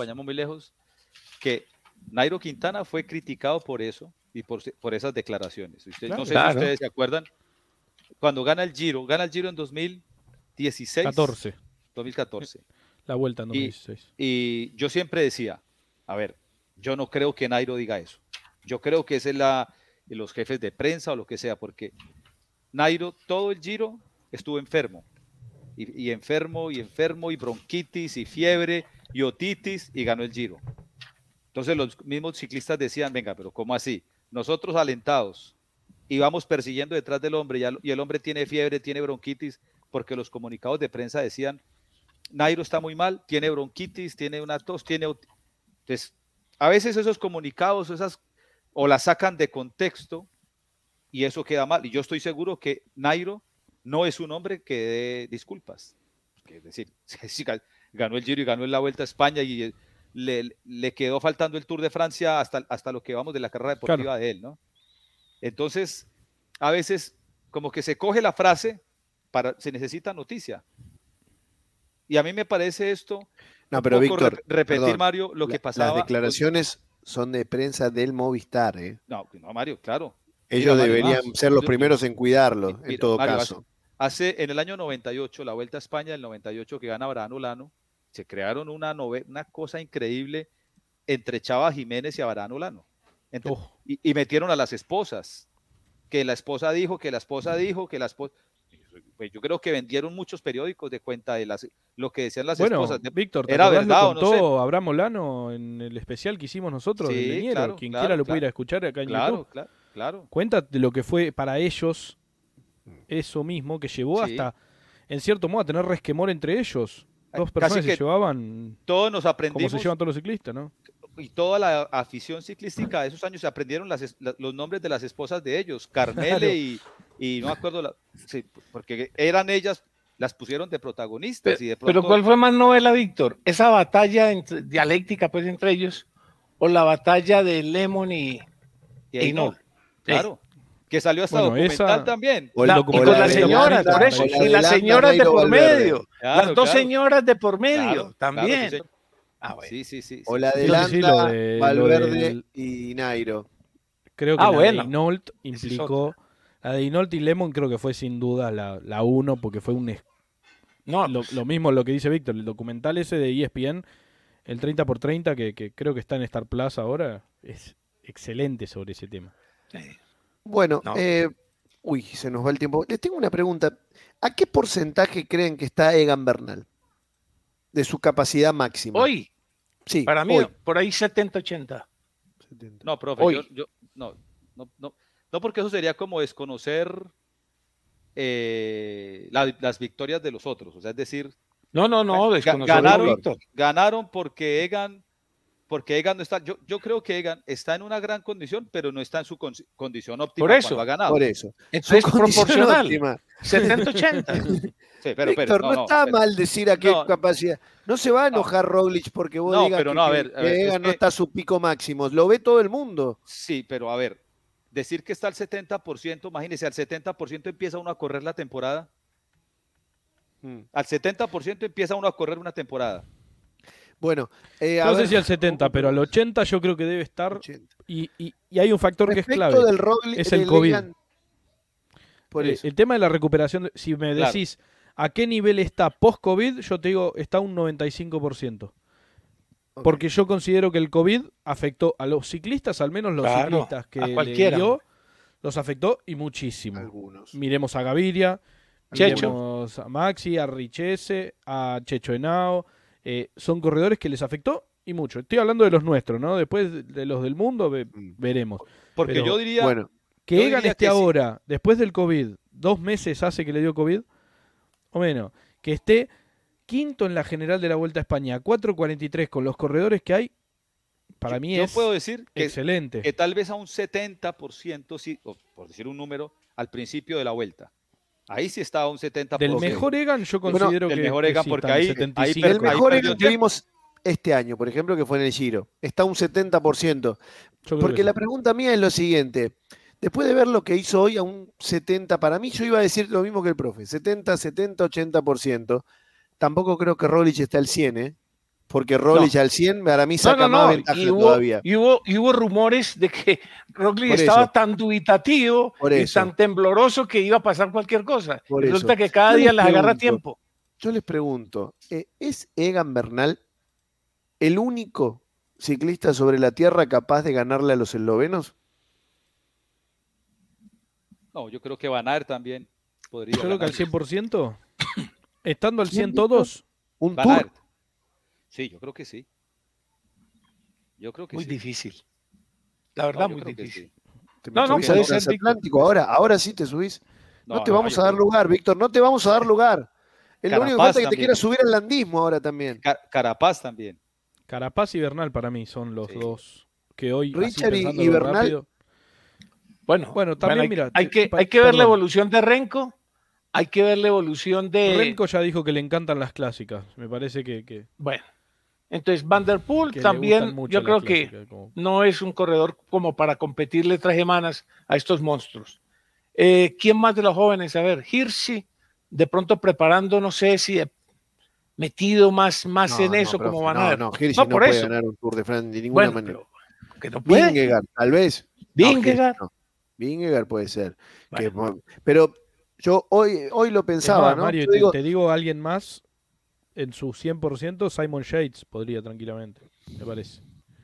que Nairo Quintana fue criticado por eso y por esas declaraciones. No sé si ustedes se acuerdan, cuando gana el Giro en 2016. 2014. La vuelta en 2016. Y yo siempre decía, a ver, yo no creo que Nairo diga eso. Yo creo que es los jefes de prensa o lo que sea, porque Nairo todo el Giro estuvo enfermo. Y enfermo, y bronquitis, y fiebre, y otitis, y ganó el Giro. Entonces los mismos ciclistas decían, venga, pero ¿cómo así? Nosotros alentados, y vamos persiguiendo detrás del hombre, y el hombre tiene fiebre, tiene bronquitis, porque los comunicados de prensa decían, Nairo está muy mal, tiene bronquitis, tiene una tos, tiene... Entonces, a veces esos comunicados, o las sacan de contexto, y eso queda mal. Y yo estoy seguro que Nairo no es un hombre que dé disculpas. Es decir, ganó el Giro y ganó la Vuelta a España y le quedó faltando el Tour de Francia hasta lo que vamos de la carrera deportiva de él, ¿no? Entonces, a veces como que se coge la frase, se necesita noticia. Y a mí me parece esto, no, pero Víctor, repetir, perdón, Mario, lo que pasaba. Las declaraciones son de prensa del Movistar, ¿eh? No, Mario, claro. Ellos deberían ser los primeros en cuidarlo, en todo Mario, caso. En el año 98, la Vuelta a España, el 98 que gana Abraham Olano, se crearon una cosa increíble entre Chava Jiménez y Abraham Olano. Y metieron a las esposas, que la esposa dijo, que la esposa dijo, que la esposa... Pues yo creo que vendieron muchos periódicos de cuenta de lo que decían las esposas. Víctor, ¿era verdad lo contó, no sé? Abraham Olano en el especial que hicimos nosotros del Leñero. Claro, Quien quiera lo puede ir a escuchar acá en YouTube. Claro. Cuenta de lo que fue para ellos eso mismo, que llevó hasta, en cierto modo, a tener resquemor entre ellos. Dos personas se llevaban. Todos nos aprendimos. Como se llevan todos los ciclistas, ¿no? Y toda la afición ciclística de esos años se aprendieron los nombres de las esposas de ellos, Carmele y no me acuerdo, porque eran ellas, las pusieron de protagonistas. Pero ¿cuál fue más novela, Víctor? ¿Esa batalla dialéctica pues entre ellos o la batalla de Lemon y Hinault? Claro. Que salió hasta documental también. Con las señoras, por eso. Y las señoras de por medio. Las dos señoras de por medio también. Sí, bueno. Sí. O la de Landa, Valverde y Nairo. Creo que la de Hinault implicó... La de Hinault y Lemon creo que fue sin duda la uno, porque fue lo mismo lo que dice Víctor, el documental ese de ESPN, el 30x30, que creo que está en Star Plus ahora, es excelente sobre ese tema. Bueno, se nos va el tiempo. Les tengo una pregunta. ¿A qué porcentaje creen que está Egan Bernal de su capacidad máxima? Hoy. Sí, para mí, por ahí 70-80. No, profe, yo no, porque eso sería como desconocer las victorias de los otros. O sea, es decir, ganaron porque Egan no está. Yo creo que Egan está en una gran condición, pero no está en su condición óptima. Por eso ha ganado. Por eso. Entonces es proporcional. 70-80. Sí, Víctor, no está mal decir a qué capacidad. No se va a enojar Roglic porque vos digas que Egan no está a su pico máximo. Lo ve todo el mundo. Sí, pero a ver, decir que está al 70%, imagínese, al 70% empieza uno a correr la temporada. Al 70% empieza uno a correr una temporada. Bueno, no sé si al 70, pero al 80 yo creo que debe estar. Y hay un factor que es clave. Es el COVID. Por eso. El tema de la recuperación, si me decís a qué nivel está post-COVID, yo te digo, está un 95%. Porque yo considero que el COVID afectó a los ciclistas, al menos los ciclistas que le dio, los afectó y muchísimo. Algunos. Miremos a Gaviria, miremos a Maxi, a Richese, a Checho Henao. Son corredores que les afectó y mucho. Estoy hablando de los nuestros, ¿no? Después de los del mundo veremos. Porque yo diría... que Egan esté ahora, después del COVID, 2 meses hace que le dio COVID, o menos, que esté quinto en la general de la Vuelta a España, 4.43 con los corredores que hay, para mí es puedo decir excelente. Que tal vez a un 70%, sí, o por decir un número, al principio de la Vuelta. Ahí sí estaba un 70%. Del mejor Egan yo considero el mejor Egan, porque el mejor Egan que vimos este año, por ejemplo, que fue en el Giro. Está un 70%. Porque la pregunta mía es lo siguiente. Después de ver lo que hizo hoy a un 70%, para mí yo iba a decir lo mismo que el profe. 80%. Tampoco creo que Roglic esté al 100%, porque Roglic al 100 para mí saca más ventaja todavía. Y hubo rumores de que Roglic estaba tan dubitativo y tan tembloroso que iba a pasar cualquier cosa. Resulta que cada día les agarra tiempo. Yo les pregunto, ¿es Egan Bernal el único ciclista sobre la tierra capaz de ganarle a los eslovenos? No, yo creo que Van Aert también. podría Yo creo que al ganarles. 100%, estando al 100 todos, Un Van Aert. tour. Sí, yo creo que sí. Yo creo que Muy sí. difícil. La verdad, yo muy creo que difícil. sí. Te No, subís puede al ser, Víctor. transatlántico. Ahora sí te subís. No te vamos yo a dar creo- lugar, Víctor. No te vamos a dar lugar. Es lo único que Carapaz falta es que te también. quieras subir al landismo ahora también. Carapaz también. Carapaz y Bernal para mí son los Sí. dos que hoy, así Richard y pensándolo Bernal. rápido. Bueno, También, mira, hay que ver la perdón. evolución de Renko. Hay que ver la evolución de. Remco ya dijo que le encantan las clásicas. Me parece que Bueno, entonces Van der Poel le gustan también, mucho yo las creo que clásicas, como- no es un corredor como para competirle 3 semanas a estos monstruos. ¿Quién más de los jóvenes? A ver, Hirschi, de pronto preparando, no sé si metido más en eso como Van Aert. No, Hirschi no por puede eso. ganar un Tour de Francia de ninguna Bueno, manera. pero que no puede. Vingegaard, tal vez. Vingegaard. No, Vingegaard puede ser. Bueno. Pero yo hoy lo Es pensaba, más, ¿no? Mario, Yo digo, te digo alguien más, en su 100%, Simon Yates podría tranquilamente, me parece.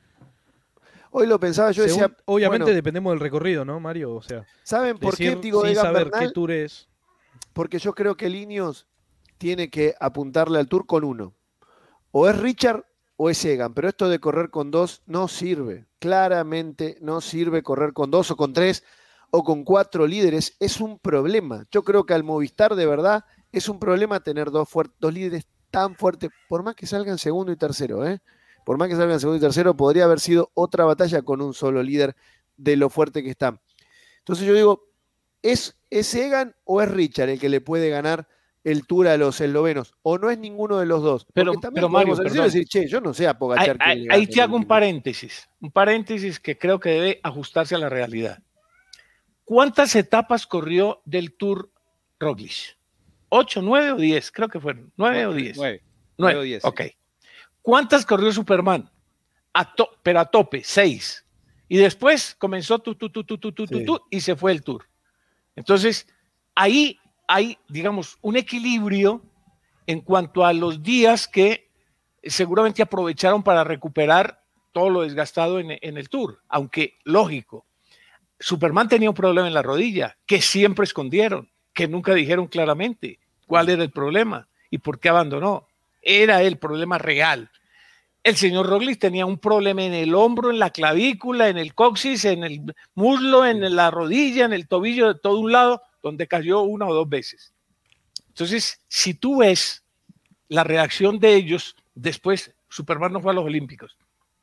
hoy lo pensaba, yo decía. Obviamente bueno, dependemos del recorrido, ¿no, Mario? O sea, ¿saben por qué decir digo sin Egan saber Bernal? qué tour es. Porque yo creo que Ineos tiene que apuntarle al Tour con uno. O es Richard o es Egan, pero esto de correr con dos no sirve. Claramente no sirve correr con dos o con tres o con cuatro líderes. Es un problema. Yo creo que al Movistar de verdad es un problema tener dos líderes tan fuertes, por más que salgan segundo y tercero, ¿eh? Por más que salgan segundo y tercero, podría haber sido otra batalla con un solo líder de lo fuerte que están. Entonces yo digo, ¿es Egan o es Richard el que le puede ganar el Tour a los eslovenos? ¿O no es ninguno de los dos? Pero Mario, decir, che, yo no sé a Pogačar ahí te hago un paréntesis que creo que debe ajustarse a la realidad. ¿Cuántas etapas corrió del Tour Roglic? ¿8, 9 o 10? Creo que fueron. ¿9 o 10? 9 o 10. Ok. ¿Cuántas corrió Superman? Pero a tope, 6. Y después comenzó y se fue el Tour. Entonces, ahí hay, digamos, un equilibrio en cuanto a los días que seguramente aprovecharon para recuperar todo lo desgastado en el Tour. Aunque, lógico, Superman tenía un problema en la rodilla que siempre escondieron, que nunca dijeron claramente cuál era el problema y por qué abandonó. Era el problema real. El señor Roglic tenía un problema en el hombro, en la clavícula, en el coxis, en el muslo, en la rodilla, en el tobillo, de todo un lado, donde cayó 1 o 2 veces. Entonces, si tú ves la reacción de ellos, después Superman no fue a los Olímpicos.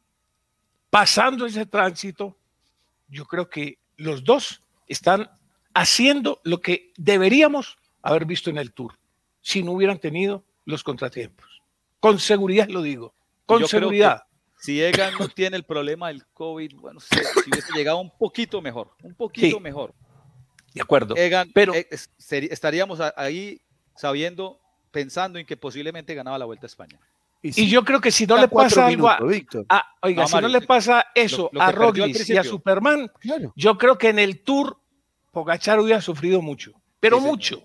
Pasando ese tránsito, yo creo que los dos están haciendo lo que deberíamos haber visto en el Tour, si no hubieran tenido los contratiempos. Con seguridad lo digo, con seguridad. Si Egan no tiene el problema del COVID, bueno, si hubiese llegado un poquito mejor, mejor. De acuerdo. Egan, pero estaríamos ahí sabiendo, pensando en que posiblemente ganaba la Vuelta a España. Y yo creo que si no le pasa algo si no le pasa eso a Roglic y a Superman, claro, yo creo que en el Tour Pogačar hubiera sufrido mucho, pero mucho.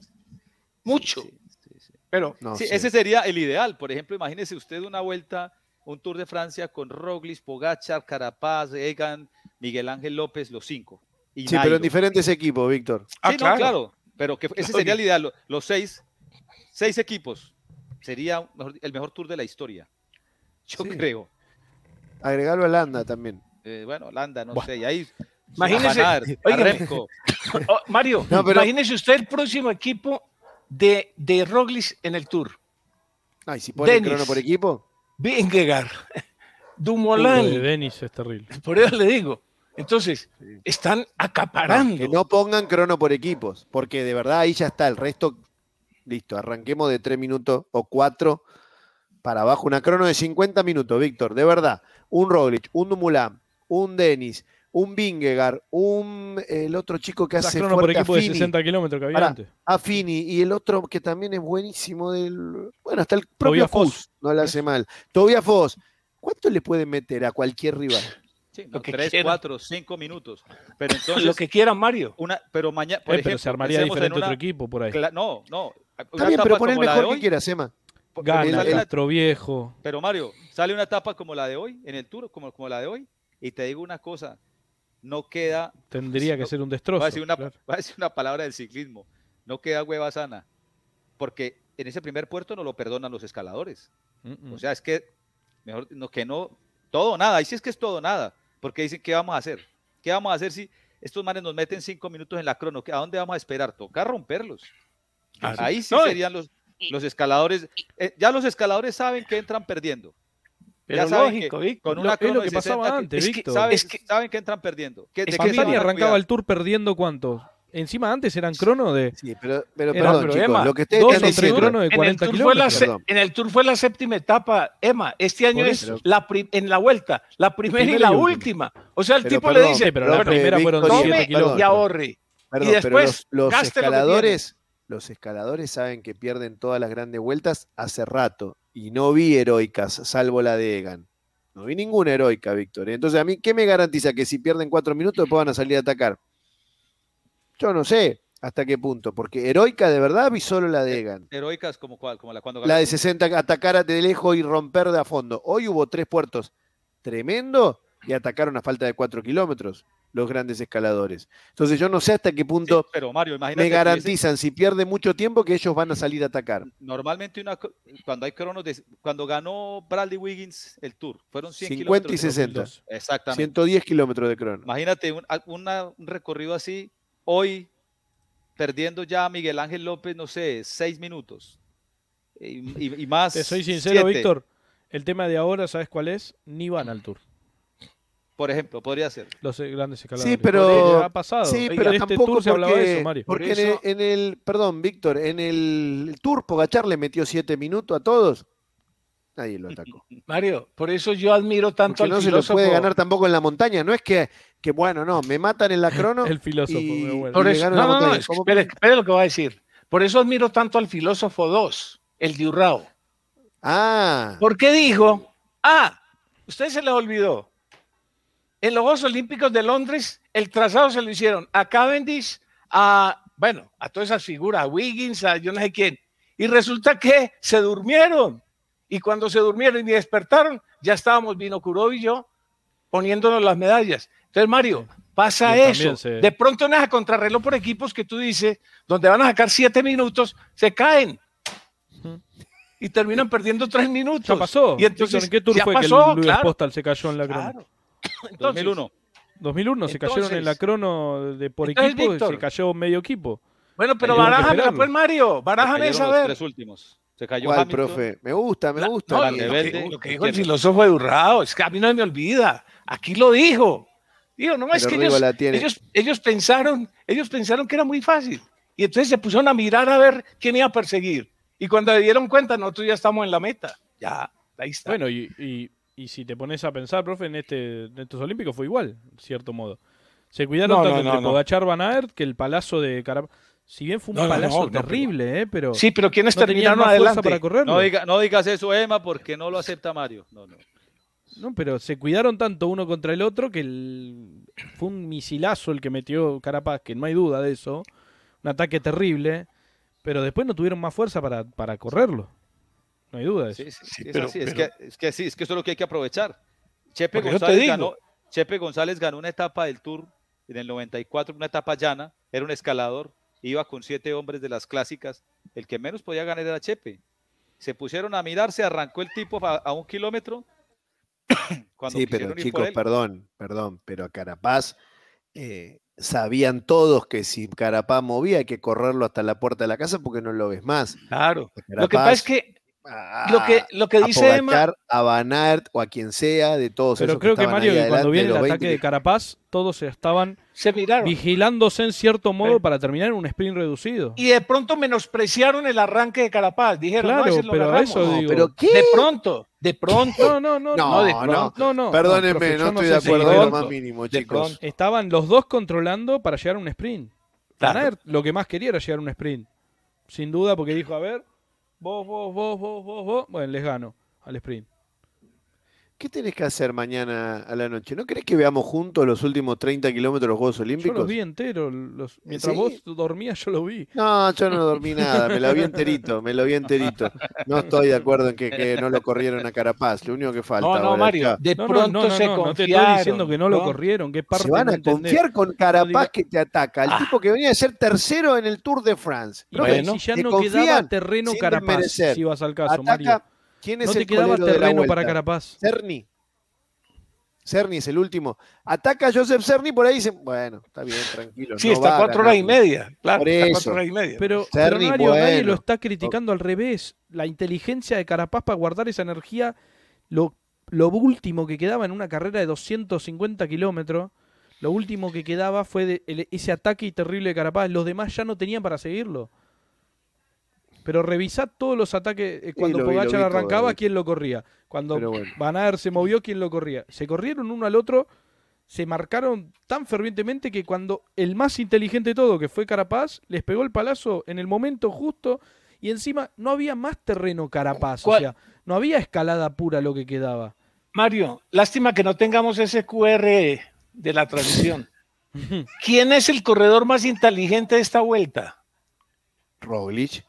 Pero ese sería el ideal. Por ejemplo, imagínese usted una vuelta, un Tour de Francia con Roglic, Pogačar, Carapaz, Egan, Miguel Ángel López, los 5. Sí, pero en diferentes equipos, Víctor. Sí, claro. Pero que ese sería el ideal. Los 6 equipos. Sería el mejor Tour de la historia. Yo creo. Agregarlo a Landa también. Bueno, Landa, no sé. Y ahí. Imagínese. Mario, imagínese usted el próximo equipo de Roglic en el Tour. Ay, si pone crono por equipo. Vingegaard, Dumoulin. Denis es terrible. Por eso le digo. Entonces, están acaparando. Que no pongan crono por equipos, porque de verdad ahí ya está. El resto. Listo, arranquemos de 3 minutos o 4 para abajo. Una crono de 50 minutos, Víctor. De verdad. Un Roglic, un Dumoulin, un Denis, un Vingegaard, el otro chico que hace crono por equipo de 60 kilómetros que había antes. Fini, y el otro que también es buenísimo. Hasta el propio Kuss no le hace mal. Tobias Foss. ¿Cuánto le pueden meter a cualquier rival? Sí, 3, 4, 5 minutos. Pero entonces, lo que quieran, Mario. Pero mañana, por ejemplo, pero se armaría diferente otro equipo por ahí. No. Está bien, pero pon el mejor que quieras, Emma. Gana, Castro Viejo. Pero Mario, sale una etapa como la de hoy, en el Tour, como la de hoy, y te digo una cosa, no queda... Tendría que ser un destrozo. Va a decir una palabra del ciclismo. no queda hueva sana, porque en ese primer puerto no lo perdonan los escaladores. O sea, es que mejor no, todo o nada, ahí sí es que es todo o nada, porque dicen, ¿qué vamos a hacer? ¿Qué vamos a hacer si estos manes nos meten 5 minutos en la crono? ¿A dónde vamos a esperar? Toca romperlos. Ahí sí serían los escaladores. Ya los escaladores saben que entran perdiendo. Pero ya lógico, con una crono es lo que pasaba antes, Víctor. Saben que entran perdiendo. España arrancaba el Tour perdiendo ¿cuántos? Encima antes eran crono de... Sí, pero perdón, chicos, Emma, lo que ustedes están diciendo... crono de 40 kilómetros. En el Tour fue la séptima etapa, Emma. Este año es en la vuelta, la primera y la última. O sea, el tipo le dice... pero la primera fueron 7 kilómetros. Y ahorre. Perdón, y después los escaladores saben que pierden todas las grandes vueltas hace rato. Y no vi heroicas, salvo la de Egan. No vi ninguna heroica, Víctor. Entonces, ¿a mí qué me garantiza que si pierden 4 minutos después van a salir a atacar? Yo no sé hasta qué punto, porque heroica de verdad vi solo la de Egan. ¿Heroicas como cuál? Como la de 60, atacar de lejos y romper de a fondo. Hoy hubo 3 puertos tremendo y atacaron a falta de 4 kilómetros los grandes escaladores. Entonces yo no sé hasta qué punto pero Mario, imagínate, me garantizan, si pierde mucho tiempo, que ellos van a salir a atacar. Normalmente cuando hay cronos, cuando ganó Bradley Wiggins el Tour, fueron 100 50 kilómetros. y 60. Exactamente. 110 kilómetros de crono. Imagínate un recorrido así, hoy perdiendo ya a Miguel Ángel López, no sé, 6 minutos. Y más. Te soy sincero, 7. Víctor, el tema de ahora, ¿sabes cuál es? Ni van al Tour. Por ejemplo, podría ser. Los grandes escaladores. Sí, pero ha pasado. Sí, pero en tampoco Tour se hablaba de eso, Mario. Porque perdón, Víctor, en el Tour Pogačar le metió 7 minutos a todos. Nadie lo atacó. Mario, por eso yo admiro tanto al filósofo. No se lo puede ganar tampoco en la montaña. No es que bueno, no, me matan en la crono. El filósofo, bueno. Por eso, no, espere lo que va a decir. Por eso admiro tanto al filósofo 2, el de Urrao. Porque dijo, usted se les olvidó. En los Juegos Olímpicos de Londres, el trazado se lo hicieron a Cavendish, a todas esas figuras, a Wiggins, a yo no sé quién. Y resulta que se durmieron. Y cuando se durmieron y despertaron, ya estábamos Vinokurov y yo poniéndonos las medallas. Entonces, Mario, pasa eso. De pronto en esa contrarreloj por equipos que tú dices, donde van a sacar 7 minutos, se caen. Y terminan perdiendo 3 minutos. Ya pasó. Y entonces, ¿en qué tour fue pasó, que Luis Postal se cayó en la crono? Claro. Entonces, 2001 se cayeron en la crono por equipo, Víctor, se cayó medio equipo. Bueno, pero barájame pues, Mario, barájame esa vez. Los 3 últimos. Se cayó ¿Cuál, Hamilton? profe? Me gusta. Lo que dijo el filósofo de Urrao, es que a mí no me olvida. Aquí lo dijo. Digo, no, es que ellos pensaron que era muy fácil. Y entonces se pusieron a mirar a ver quién iba a perseguir. Y cuando se dieron cuenta, nosotros ya estamos en la meta. Ya, ahí está. Bueno, y si te pones a pensar, profe, en estos Olímpicos fue igual, en cierto modo. Se cuidaron tanto entre Pogačar, Van Aert, que el palazo de Carapaz. Si bien fue un palazo terrible, pero... Sí, pero ¿quiénes terminaron adelante? Para correrlo. No digas eso, Emma, porque no lo acepta Mario. No, pero se cuidaron tanto uno contra el otro que fue un misilazo el que metió Carapaz, que no hay duda de eso. Un ataque terrible, pero después no tuvieron más fuerza para correrlo. No hay duda de eso. Sí, es que eso es lo que hay que aprovechar. Chepe González ganó una etapa del Tour en el 94, una etapa llana, era un escalador, iba con 7 hombres de las clásicas, el que menos podía ganar era Chepe. Se pusieron a mirarse, arrancó el tipo a 1 kilómetro. Sí, pero chicos, perdón, pero a Carapaz sabían todos que si Carapaz movía hay que correrlo hasta la puerta de la casa porque no lo ves más. Claro. Lo que pasa es que lo que dice Emma, a Van Aert o a quien sea de todos. Pero creo que Mario, que cuando viene el ataque de Carapaz, todos estaban vigilándose en cierto modo para terminar en un sprint reducido. Y de pronto menospreciaron el arranque de Carapaz. Dijeron, claro, pero eso digo. ¿Pero qué? De pronto. No. Perdónenme, no estoy de acuerdo en lo más mínimo, chicos. Estaban los dos controlando para llegar a un sprint. Van Aert lo que más quería era llegar a un sprint. Sin duda, porque dijo, a ver, vos, bueno, les gano al sprint. ¿qué tenés que hacer mañana a la noche? ¿No querés que veamos juntos los últimos 30 kilómetros de los Juegos Olímpicos? Yo los vi enteros. Mientras vos dormías, yo los vi. No, yo no dormí nada, me lo vi enterito. No estoy de acuerdo en que no lo corrieron a Carapaz, lo único que falta. No, Mario, de pronto se confiaron. No te estoy diciendo que no lo corrieron, que parte se van a confiar con Carapaz que te ataca, el tipo que venía a ser tercero en el Tour de France. Bueno, si ya no quedaba terreno Carapaz, si vas al caso, Mario. ¿Quién es no te quedaba terreno para Carapaz. Cerny es el último. Ataca a Joseph Cerny, por ahí dicen, bueno, está bien, tranquilo. Sí, está 4 horas y media. Claro, está 4 horas y media. Pero Mario, nadie lo está criticando al revés. La inteligencia de Carapaz para guardar esa energía, lo último que quedaba en una carrera de 250 kilómetros, lo último que quedaba fue ese ataque terrible de Carapaz. Los demás ya no tenían para seguirlo. Pero revisad todos los ataques. Cuando Pogačar arrancaba, ¿quién lo corría? Cuando Van Aert se movió, ¿quién lo corría? Se corrieron uno al otro, se marcaron tan fervientemente que cuando el más inteligente de todo, que fue Carapaz, les pegó el palazo en el momento justo y encima no había más terreno Carapaz. O sea, no había escalada pura lo que quedaba. Mario, lástima que no tengamos ese QR de la transmisión. ¿Quién es el corredor más inteligente de esta vuelta? Roglic.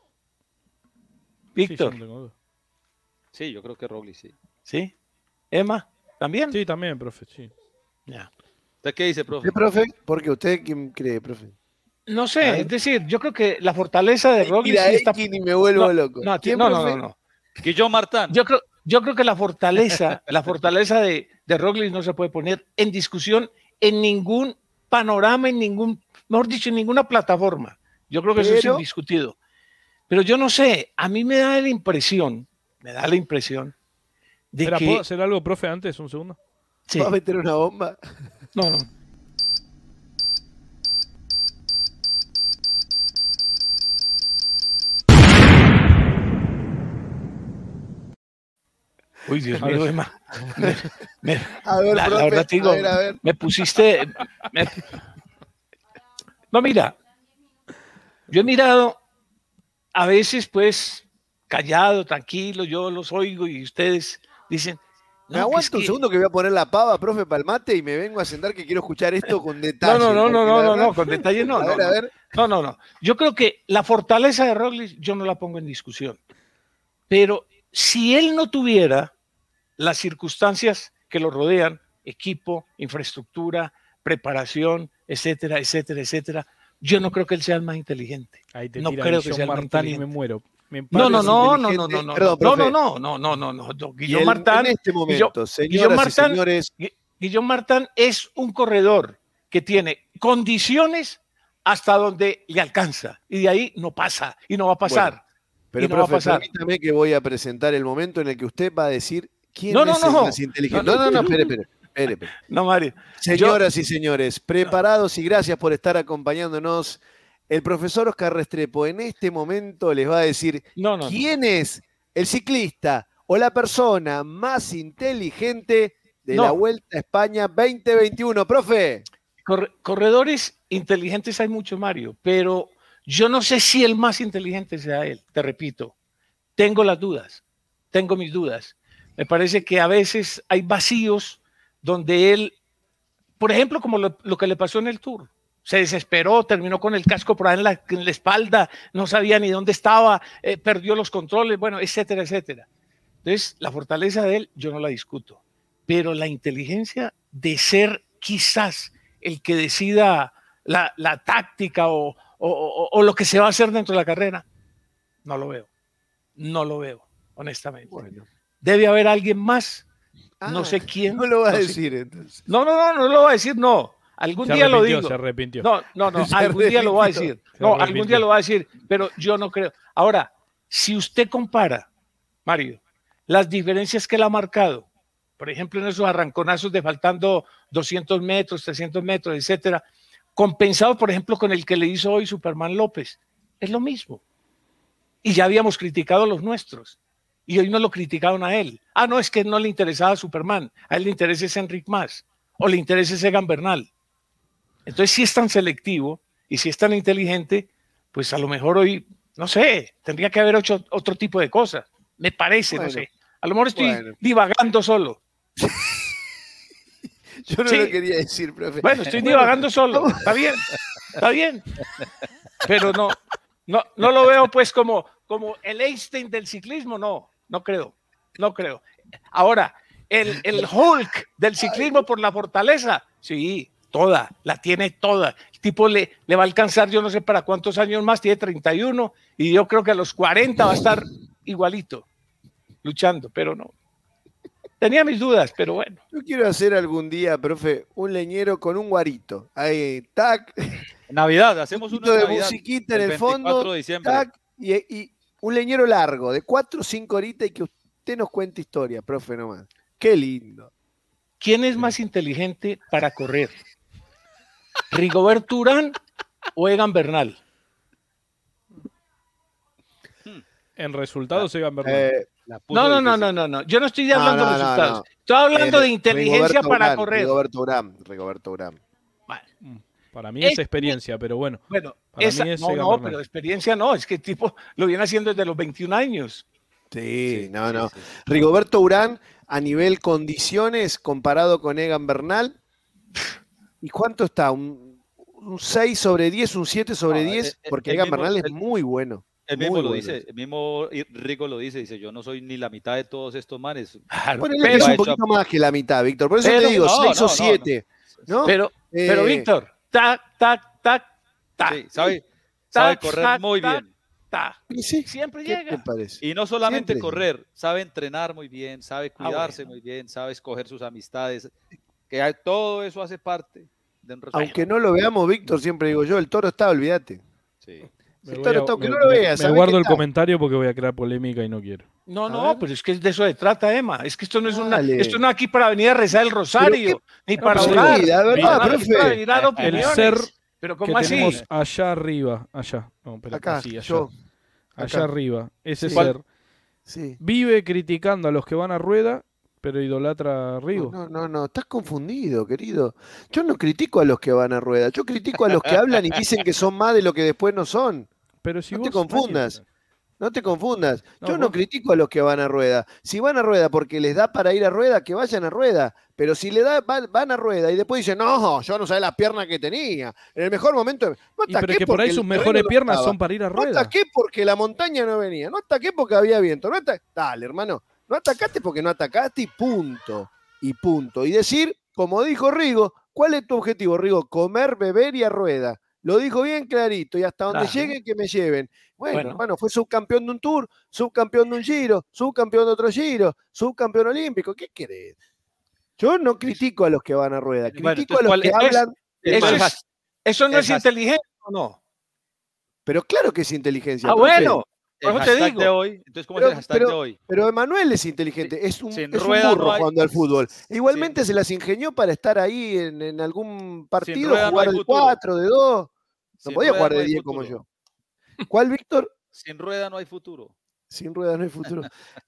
Víctor. Sí, yo creo que Roglic, sí. ¿Sí? ¿Emma? ¿También? Sí, también, profe, sí. Ya. ¿Usted qué dice, profe? ¿Qué, profe? ¿Por qué? ¿Usted quién cree, profe? No sé, es decir, yo creo que la fortaleza de Roglic está... y me vuelvo loco. No. Guillaume Martin. Yo creo que la fortaleza de Roglic no se puede poner en discusión en ningún panorama, mejor dicho, en ninguna plataforma. Yo creo que eso es indiscutido. Pero yo no sé, a mí me da la impresión de que... ¿Puedo hacer algo, profe, antes? Un segundo. Sí. ¿Vas a meter una bomba? No. Uy, Dios mío, Emma. A ver, la verdad te digo, a ver. Me pusiste... No, mira, yo he mirado a veces, pues, callado, tranquilo, yo los oigo y ustedes dicen... Me aguanto un segundo que voy a poner la pava, profe, palmate y me vengo a sentar que quiero escuchar esto con detalle. No, con detalle no. A ver. No. Yo creo que la fortaleza de Roglic yo no la pongo en discusión. Pero si él no tuviera las circunstancias que lo rodean, equipo, infraestructura, preparación, etcétera, yo no creo que él sea el más inteligente. Ahí te no tira creo que sea el más inteligente. Y me muero. No. Guillaume Martin, en este momento, señoras y señores, Guillaume Martin es un corredor que tiene condiciones hasta donde le alcanza y de ahí no pasa y no va a pasar. Bueno, pero profe, permítame que voy a presentar el momento en el que usted va a decir quién es el más inteligente. No, espere. No, Mario. Señoras y señores, preparados y gracias por estar acompañándonos. El profesor Oscar Restrepo en este momento les va a decir quién es el ciclista o la persona más inteligente de la Vuelta a España 2021. Profe. Corredores inteligentes hay muchos, Mario, pero yo no sé si el más inteligente sea él, te repito. Tengo mis dudas. Me parece que a veces hay vacíos donde él, por ejemplo, como lo que le pasó en el Tour. Se desesperó, terminó con el casco por ahí en la espalda, no sabía ni dónde estaba, perdió los controles, bueno, etcétera. Entonces, la fortaleza de él yo no la discuto, pero la inteligencia de ser quizás el que decida la táctica o lo que se va a hacer dentro de la carrera, no lo veo, honestamente. Bueno. Debe haber alguien más, no sé quién. No lo va a decir entonces. No lo va a decir, no. Algún día lo digo. Se arrepintió. No, algún día lo va a decir. Algún día lo va a decir, pero yo no creo. Ahora, si usted compara, Mario, las diferencias que él ha marcado, por ejemplo, en esos arranconazos de faltando 200 metros, 300 metros, etcétera, compensado, por ejemplo, con el que le hizo hoy Superman López, es lo mismo. Y ya habíamos criticado a los nuestros. Y hoy no lo criticaron a él. No, es que no le interesaba a Superman. A él le interesa ese Enric Mas. O le interesa ese Egan Bernal. Entonces, si es tan selectivo y si es tan inteligente, pues a lo mejor hoy, no sé, tendría que haber hecho otro tipo de cosas. Me parece, no sé. A lo mejor estoy divagando solo. Yo no lo quería decir, profe. Bueno, estoy divagando solo. Está bien. Pero no lo veo pues como el Einstein del ciclismo, no creo. Ahora, el Hulk del ciclismo por la fortaleza, sí, la tiene toda. El tipo le va a alcanzar, yo no sé para cuántos años más, tiene 31, y yo creo que a los 40 va a estar igualito, luchando, pero no. Tenía mis dudas, pero bueno. Yo quiero hacer algún día, profe, un leñero con un guarito. Ahí, tac. Navidad, hacemos un de musiquita en el fondo, tac, y un leñero largo, de 4 o 5 horitas, y que usted nos cuente historia, profe, nomás. Qué lindo. ¿Quién es más inteligente para correr? ¿Rigoberto Urán o Egan Bernal? En resultados, Egan Bernal. No. Yo no estoy hablando de resultados. No. Estoy hablando de inteligencia para correr. Rigoberto Urán. Vale. Para mí es experiencia, pero bueno. Pero experiencia no. Es que el tipo lo viene haciendo desde los 21 años. Sí. Rigoberto Urán, a nivel condiciones, comparado con Egan Bernal, ¿y cuánto está? ¿Un 6 sobre 10, un 7 sobre 10? Porque Egan Bernal es muy bueno. El mismo Rigo lo dice, yo no soy ni la mitad de todos estos manes. Bueno, él es un poquito más que la mitad, Víctor. Por eso te digo, 6 o 7. ¿no? Pero Víctor, tac. Sí, sabe correr muy bien. Sí, siempre llega. ¿Te parece? Y no solamente correr, sabe entrenar muy bien, sabe cuidarse muy bien, sabe escoger sus amistades, que todo eso hace parte de un resultado. Aunque no lo veamos, Víctor, siempre digo yo, el toro está, olvídate. Sí. Me guardo el comentario porque voy a crear polémica y no quiero. No, pero es que de eso se trata, Emma. Es que esto no es esto no es aquí para venir a rezar el rosario, ni para orar, para mirar opiniones. El ser pero ¿cómo que así? tenemos allá arriba, allá. No, espera, acá, allá. yo. Allá arriba. Ese ser vive criticando a los que van a rueda, pero idolatra a Rigo. No, estás confundido, querido. Yo no critico a los que van a rueda, yo critico a los que hablan y dicen que son más de lo que después no son. Pero si no te confundas. No te confundas. Yo no critico a los que van a rueda. Si van a rueda porque les da para ir a rueda, que vayan a rueda. Pero si le da, van a rueda y después dicen, no, yo no sabía las piernas que tenía. En el mejor momento. Pero que por ahí sus mejores piernas son para ir a rueda. No ataqué porque la montaña no venía. No ataqué porque había viento. Dale, hermano. No atacaste porque no atacaste y punto. Y decir, como dijo Rigo, ¿cuál es tu objetivo, Rigo? Comer, beber y a rueda. Lo dijo bien clarito, y hasta donde lleguen que me lleven. Bueno, hermano, fue subcampeón de un Tour, subcampeón de un Giro, subcampeón de otro Giro, subcampeón olímpico. ¿Qué querés? Yo no critico a los que van a rueda, critico a los que hablan. ¿Eso no es inteligente o no? Pero claro que es inteligencia. Bueno. ¿Cómo te digo? De hoy. Entonces, ¿cómo es el hashtag de hoy? Pero Emanuel es inteligente, es un burro jugando al fútbol. Igualmente se las ingenió para estar ahí en algún partido, jugar de 4, de 2. No podía jugar de 10 como yo. ¿Cuál, Víctor? Sin rueda no hay futuro. Sin rueda no hay futuro.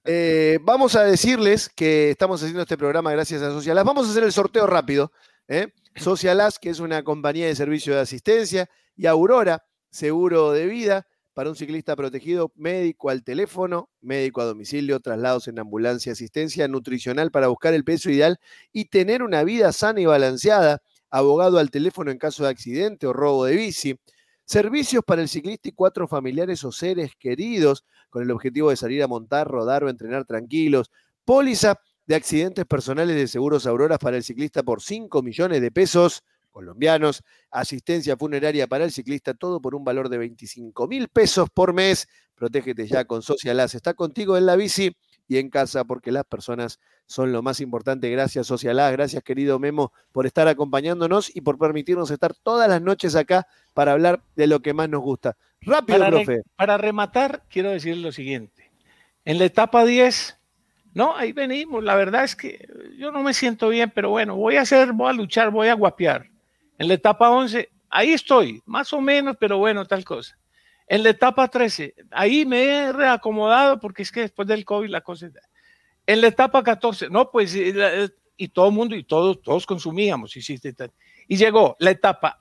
Vamos a decirles que estamos haciendo este programa gracias a Socialaz. Vamos a hacer el sorteo rápido. Socialaz, que es una compañía de servicio de asistencia, y Aurora, seguro de vida, para un ciclista protegido, médico al teléfono, médico a domicilio, traslados en ambulancia, asistencia nutricional para buscar el peso ideal y tener una vida sana y balanceada, abogado al teléfono en caso de accidente o robo de bici, servicios para el ciclista y 4 familiares o seres queridos con el objetivo de salir a montar, rodar o entrenar tranquilos, póliza de accidentes personales de Seguros Aurora para el ciclista por 5 millones de pesos colombianos, asistencia funeraria para el ciclista, todo por un valor de 25.000 pesos por mes. Protégete ya con Socialaz. Está contigo en la bici y en casa porque las personas son lo más importante. Gracias, Socialaz. Gracias, querido Memo, por estar acompañándonos y por permitirnos estar todas las noches acá para hablar de lo que más nos gusta. Rápido, profe. Para rematar, quiero decir lo siguiente. En la etapa 10... No, ahí venimos. La verdad es que yo no me siento bien, pero bueno, voy a luchar, voy a guapear. En la etapa 11, ahí estoy, más o menos, pero bueno, tal cosa. En la etapa 13, ahí me he reacomodado porque es que después del COVID la cosa... En la etapa 14, no, pues, y todo el mundo, y todos consumíamos, y llegó la etapa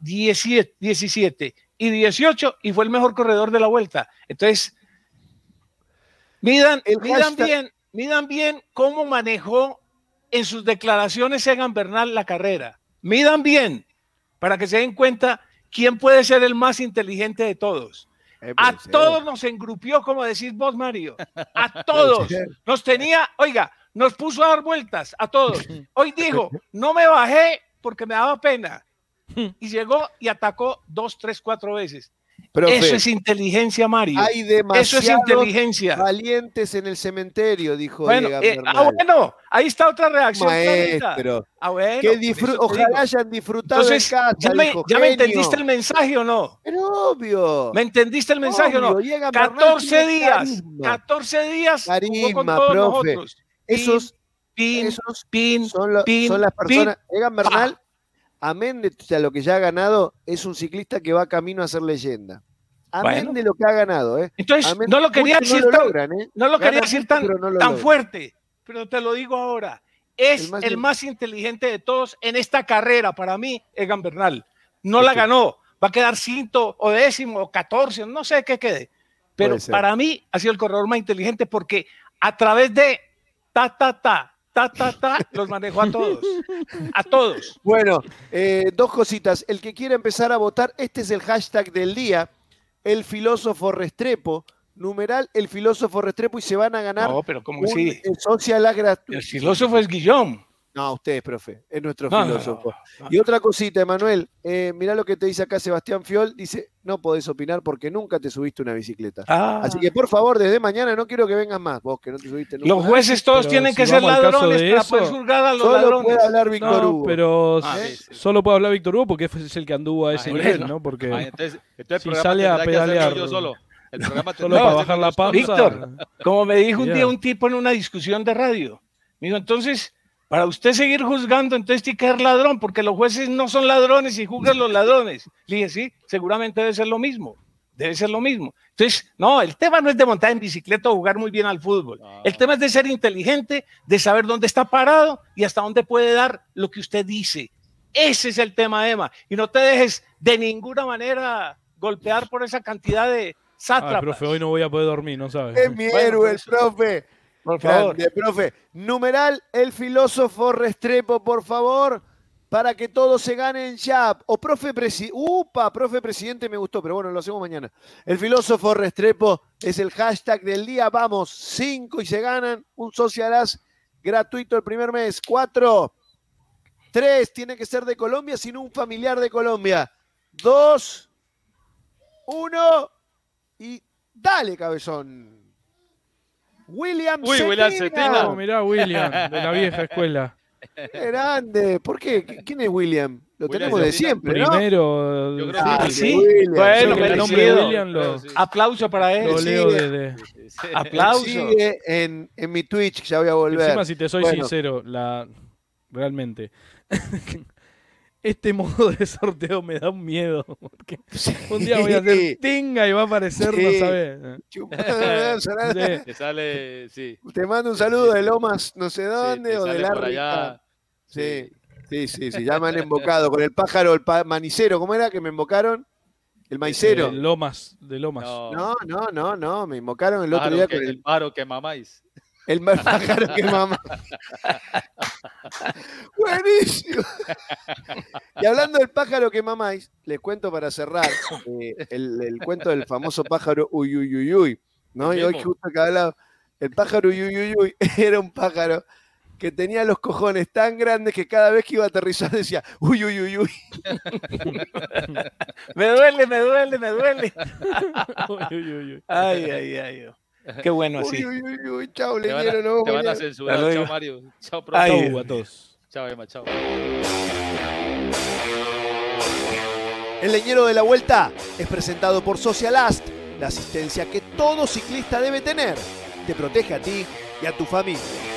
17 y 18 y fue el mejor corredor de la vuelta. Entonces, midan bien bien cómo manejó en sus declaraciones Egan Bernal la carrera. Midan bien para que se den cuenta quién puede ser el más inteligente de todos. A todos nos engrupió, como decís vos, Mario. A todos. Nos tenía, oiga, nos puso a dar vueltas a todos. Hoy dijo, no me bajé porque me daba pena. Y llegó y atacó 2, 3, 4 veces. Profe, eso es inteligencia, Mario. Hay demasiados valientes en el cementerio, dijo Egan Bernal. Bueno, ahí está otra reacción. Maestro, bueno, ojalá hayan disfrutado. Entonces, en casa. ¿Ya me entendiste el mensaje o no? Pero obvio. ¿Me entendiste el mensaje o no? 14 días. 14 días carisma, con todos profe. Nosotros. Esos son las personas. Egan Bernal, amén de lo que ya ha ganado, es un ciclista que va camino a ser leyenda. Amén de lo que ha ganado. Entonces, no lo quería decir tan fuerte, pero te lo digo ahora. Es el más inteligente de todos en esta carrera, para mí, Egan Bernal. No la ganó, va a quedar 5º o 10º o 14º, no sé qué quede. Pero para mí ha sido el corredor más inteligente porque a través de los manejó a todos. A todos. Bueno, 2 cositas. El que quiera empezar a votar, este es el hashtag del día, el filósofo Restrepo, numeral el filósofo Restrepo, y se van a ganar Social gratuito. El filósofo es Guillón. No, ustedes, profe, es nuestro filósofo. No. Y otra cosita, Emanuel, mirá lo que te dice acá Sebastián Fiol, dice, no podés opinar porque nunca te subiste una bicicleta. Así que, por favor, desde mañana no quiero que vengas más, vos que no te subiste nunca. Los jueces todos tienen que ser ladrones para poder juzgar a los ladrones. Solo puede hablar Víctor Hugo. Pero solo puede hablar Víctor Hugo porque es el que anduvo a ese nivel, ¿no? Porque entonces si sale a pedalear yo solo. El programa solo para bajar la panza. Víctor, como me dijo un día un tipo en una discusión de radio, me dijo, entonces, para usted seguir juzgando, entonces tiene que ser ladrón, porque los jueces no son ladrones y juzgan los ladrones. Le dije, sí, seguramente debe ser lo mismo. Debe ser lo mismo. Entonces, no, el tema no es de montar en bicicleta o jugar muy bien al fútbol. El tema es de ser inteligente, de saber dónde está parado y hasta dónde puede dar lo que usted dice. Ese es el tema, Emma. Y no te dejes de ninguna manera golpear por esa cantidad de sátrapas. Profe, hoy no voy a poder dormir, ¿no sabes? Es mi héroe, el profe. Por favor. Grande, profe. Numeral el filósofo Restrepo, por favor, para que todos se ganen ya. O profe presidente me gustó, pero bueno, lo hacemos mañana. El filósofo Restrepo es el hashtag del día. Vamos, 5 y se ganan un Social As gratuito el primer mes. 4, 3, tiene que ser de Colombia, sino un familiar de Colombia. 2, 1 y dale, cabezón. William Cetina. Oh, mirá, William, de la vieja escuela. Grande. ¿Por qué? ¿Quién es William? Lo tenemos de siempre, ¿no? Primero. Yo creo que sí. William. Bueno, el nombre de William aplauso para él. Lo leo desde. Aplauso. Sigue en mi Twitch, ya voy a volver. Encima, si te soy sincero, realmente. Este modo de sorteo me da un miedo. Porque un día voy a hacer tinga y va a aparecer, no sabes. Que sale, sí. Te mando un saludo de Lomas, no sé dónde, o de Larrica. Sí, ya me han embocado con el pájaro, el manicero, ¿cómo era que me embocaron? El maicero. De Lomas. No, me invocaron el otro día con el paro que mamáis. El pájaro que mamá. Buenísimo. Y hablando del pájaro que mamáis, les cuento para cerrar el cuento del famoso pájaro Uyuyuyuy, ¿no? Y hoy justo que hablaba, el pájaro Uyuyuyuy era un pájaro que tenía los cojones tan grandes que cada vez que iba a aterrizar decía Uyuyuyuy. Me duele. Ay. Qué bueno así. Uy, chao, leñero. Te van a censurar. Chao, Mario. Chao, profe. Chao a todos. Chao, Emma. Chao. El leñero de la vuelta es presentado por Socialast, la asistencia que todo ciclista debe tener. Te protege a ti y a tu familia.